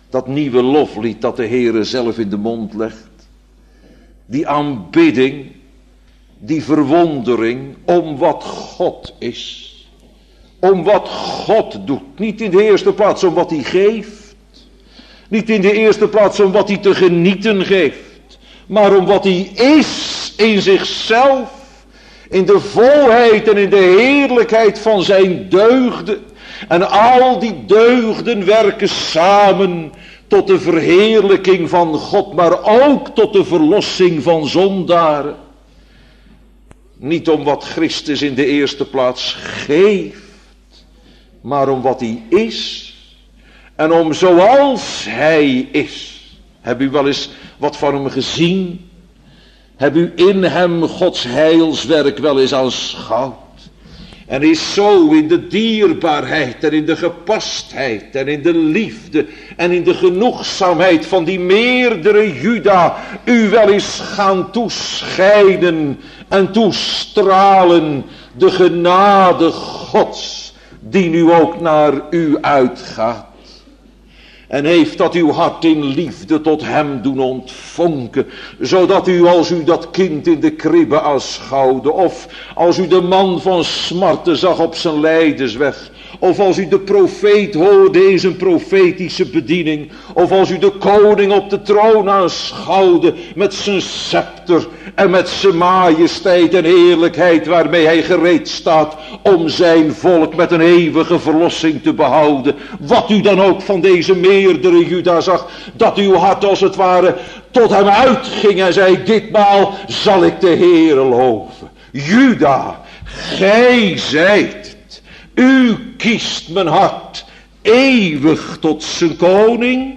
Dat nieuwe loflied dat de Heere zelf in de mond legt. Die aanbidding, die verwondering om wat God is. Om wat God doet. Niet in de eerste plaats om wat hij geeft. Niet in de eerste plaats om wat hij te genieten geeft. Maar om wat hij is in zichzelf. In de volheid en in de heerlijkheid van zijn deugden. En al die deugden werken samen tot de verheerlijking van God, maar ook tot de verlossing van zondaren. Niet om wat Christus in de eerste plaats geeft, maar om wat hij is. En om zoals hij is. Heb u wel eens wat van hem gezien? Heb u in hem Gods heilswerk wel eens aanschouwd? En is zo in de dierbaarheid en in de gepastheid en in de liefde en in de genoegzaamheid van die meerdere Juda u wel eens gaan toeschijnen en toestralen de genade Gods die nu ook naar u uitgaat. En heeft dat uw hart in liefde tot hem doen ontvonken. Zodat u als u dat kind in de kribbe aanschouwde. Of als u de man van smarten zag op zijn lijdensweg. Of als u de profeet hoorde in zijn profetische bediening. Of als u de koning op de troon aanschouwde met zijn scepter en met zijn majesteit en heerlijkheid waarmee hij gereed staat om zijn volk met een eeuwige verlossing te behouden. Wat u dan ook van deze meerdere Juda zag, dat uw hart als het ware tot hem uitging en zei: ditmaal zal ik de Heere loven. Juda, gij zijt het. U kiest mijn hart eeuwig tot zijn koning.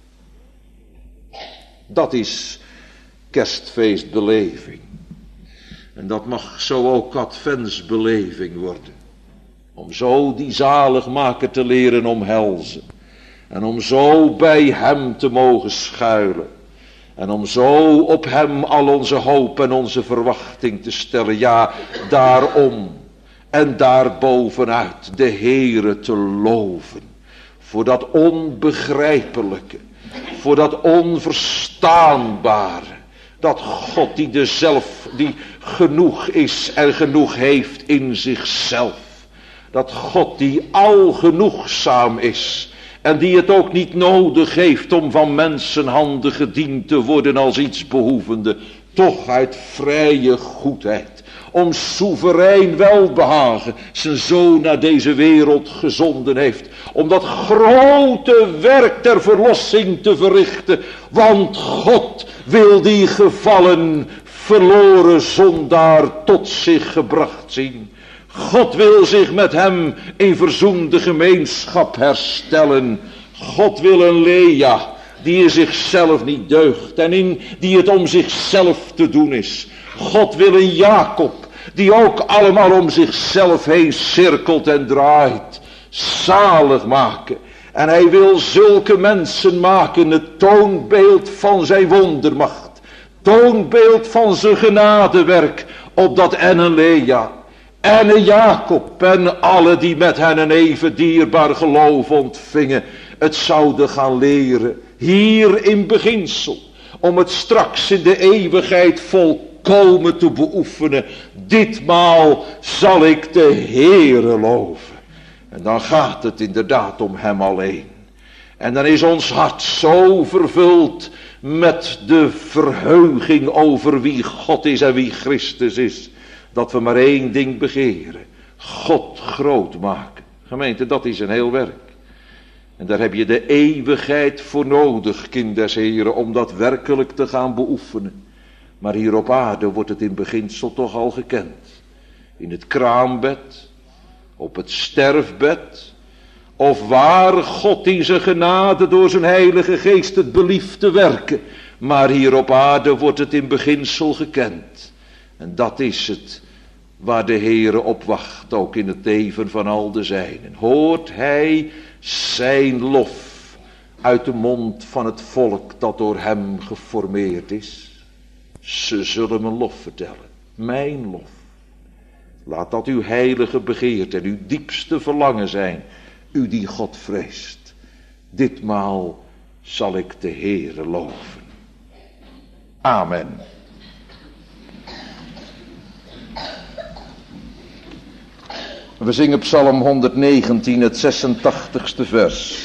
Dat is kerstfeestbeleving. En dat mag zo ook adventsbeleving worden. Om zo die zaligmaker te leren omhelzen. En om zo bij hem te mogen schuilen. En om zo op hem al onze hoop en onze verwachting te stellen. Ja, daarom en daarbovenuit de Heere te loven. Voor dat onbegrijpelijke. Voor dat onverstaanbare. Dat God die de zelf, die genoeg is en genoeg heeft in zichzelf. Dat God die algenoegzaam is. En die het ook niet nodig heeft om van mensenhanden gediend te worden als iets behoevende. Toch uit vrije goedheid. Om soeverein welbehagen zijn zoon naar deze wereld gezonden heeft. Om dat grote werk ter verlossing te verrichten. Want God wil die gevallen, verloren zondaar tot zich gebracht zien. God wil zich met hem in verzoende gemeenschap herstellen. God wil een Lea die in zichzelf niet deugt en in die het om zichzelf te doen is. God wil een Jacob die ook allemaal om zichzelf heen cirkelt en draait. Zalig maken. En hij wil zulke mensen maken, het toonbeeld van zijn wondermacht. Toonbeeld van zijn genadewerk, opdat en een Lea en een Jacob en alle die met hen een even dierbaar geloof ontvingen, het zouden gaan leren, hier in beginsel, om het straks in de eeuwigheid volkomen te beoefenen. Ditmaal zal ik de Heere loven. En dan gaat het inderdaad om hem alleen. En dan is ons hart zo vervuld met de verheuging over wie God is en wie Christus is, dat we maar één ding begeren: God groot maken. Gemeente, dat is een heel werk. En daar heb je de eeuwigheid voor nodig, kind des Heren, om dat werkelijk te gaan beoefenen. Maar hier op aarde wordt het in beginsel toch al gekend. In het kraambed, op het sterfbed, of waar God in zijn genade door zijn heilige geest het belieft te werken. Maar hier op aarde wordt het in beginsel gekend. En dat is het waar de Heere op wacht, ook in het leven van al de zijnen. Hoort hij zijn lof uit de mond van het volk dat door hem geformeerd is? Ze zullen mijn lof vertellen, mijn lof. Laat dat uw heilige begeerte en uw diepste verlangen zijn, u die God vreest. Ditmaal zal ik de Heere loven. Amen. We zingen Psalm honderdnegentien, het zesentachtigste vers.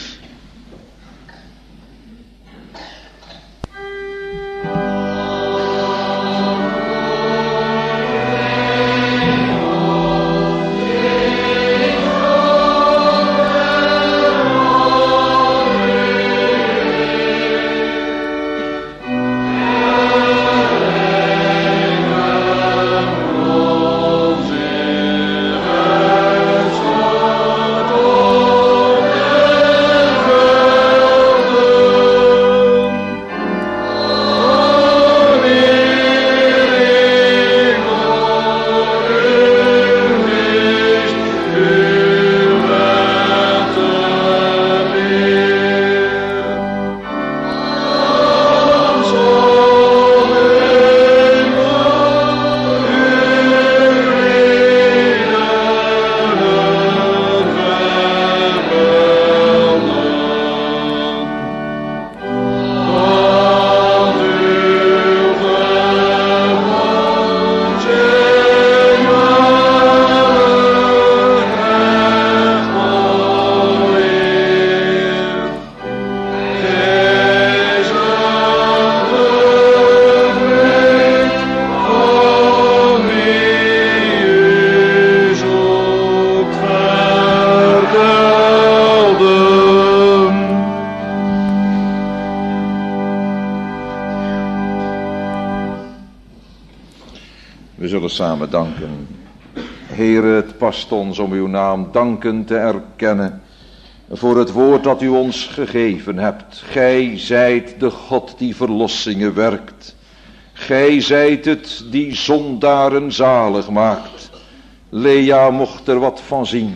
Samen danken. Heere, het past ons om uw naam danken te erkennen voor het woord dat u ons gegeven hebt. Gij zijt de God die verlossingen werkt. Gij zijt het die zondaren zalig maakt. Lea mocht er wat van zien.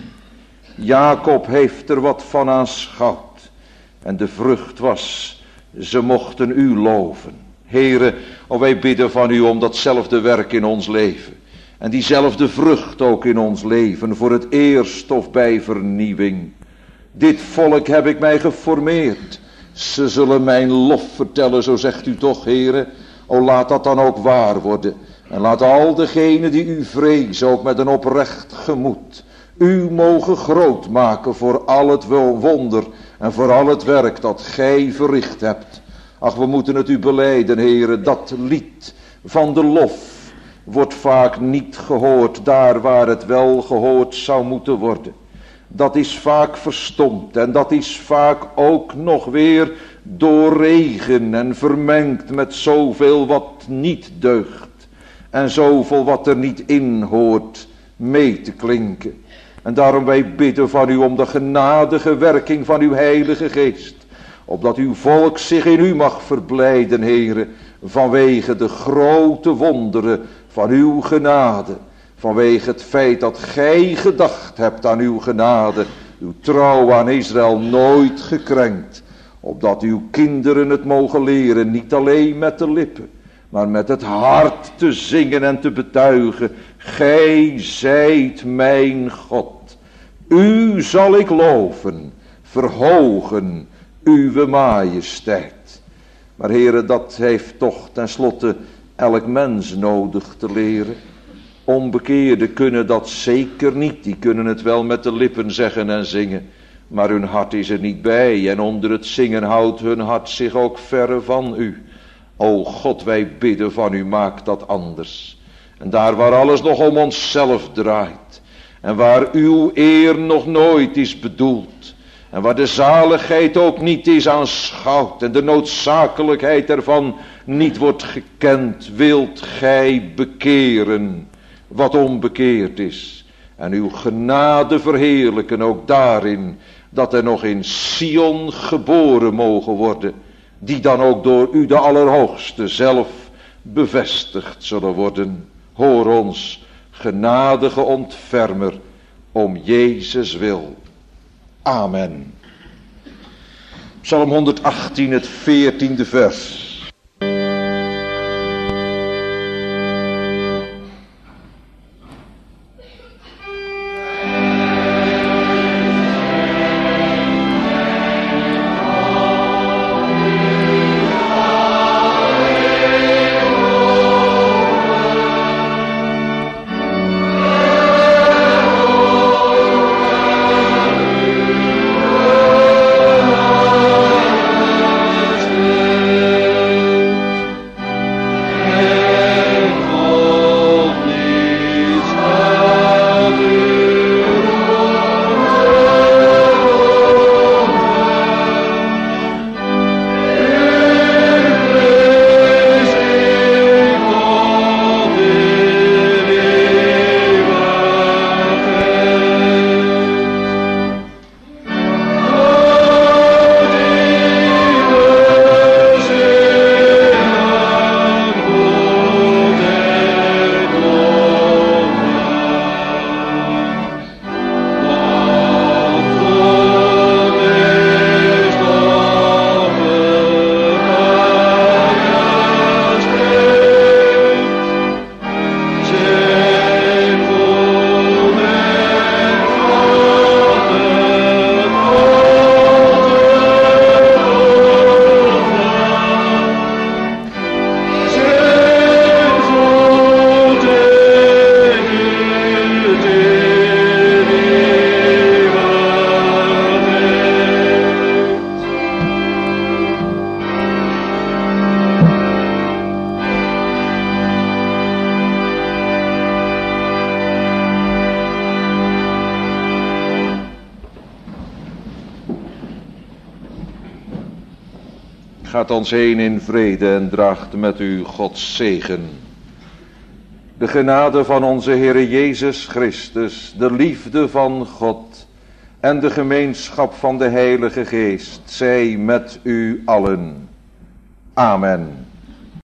Jacob heeft er wat van aanschouwd. En de vrucht was, ze mochten u loven. Heere, oh wij bidden van u om datzelfde werk in ons leven. En diezelfde vrucht ook in ons leven, voor het eerst of bij vernieuwing. Dit volk heb ik mij geformeerd. Ze zullen mijn lof vertellen, zo zegt u toch, Heere. O laat dat dan ook waar worden. En laat al degenen die u vrezen, ook met een oprecht gemoed, u mogen groot maken voor al het wonder en voor al het werk dat gij verricht hebt. Ach, we moeten het u belijden, Heere, dat lied van de lof wordt vaak niet gehoord daar waar het wel gehoord zou moeten worden. Dat is vaak verstomd en dat is vaak ook nog weer door regen en vermengd met zoveel wat niet deugt. En zoveel wat er niet in hoort mee te klinken. En daarom wij bidden van u om de genadige werking van uw Heilige Geest. Opdat uw volk zich in u mag verblijden, Heere, vanwege de grote wonderen van uw genade. Vanwege het feit dat gij gedacht hebt aan uw genade, uw trouw aan Israël nooit gekrenkt. Opdat uw kinderen het mogen leren, niet alleen met de lippen, maar met het hart te zingen en te betuigen. Gij zijt mijn God. U zal ik loven, verhogen, uwe majesteit. Maar Heere, dat heeft toch tenslotte elk mens nodig te leren. Onbekeerden kunnen dat zeker niet. Die kunnen het wel met de lippen zeggen en zingen. Maar hun hart is er niet bij. En onder het zingen houdt hun hart zich ook verre van u. O God, wij bidden van u, maak dat anders. En daar waar alles nog om onszelf draait. En waar uw eer nog nooit is bedoeld. En waar de zaligheid ook niet is aanschouwd. En de noodzakelijkheid ervan niet wordt gekend. Wilt gij bekeren wat onbekeerd is. En uw genade verheerlijken ook daarin. Dat er nog in Sion geboren mogen worden. Die dan ook door u de Allerhoogste zelf bevestigd zullen worden. Hoor ons, genadige ontfermer, om Jezus wil. Amen. Psalm honderdachttien, het veertiende vers. Gaat ons heen in vrede en draagt met u Gods zegen. De genade van onze Heere Jezus Christus, de liefde van God en de gemeenschap van de Heilige Geest zij met u allen. Amen.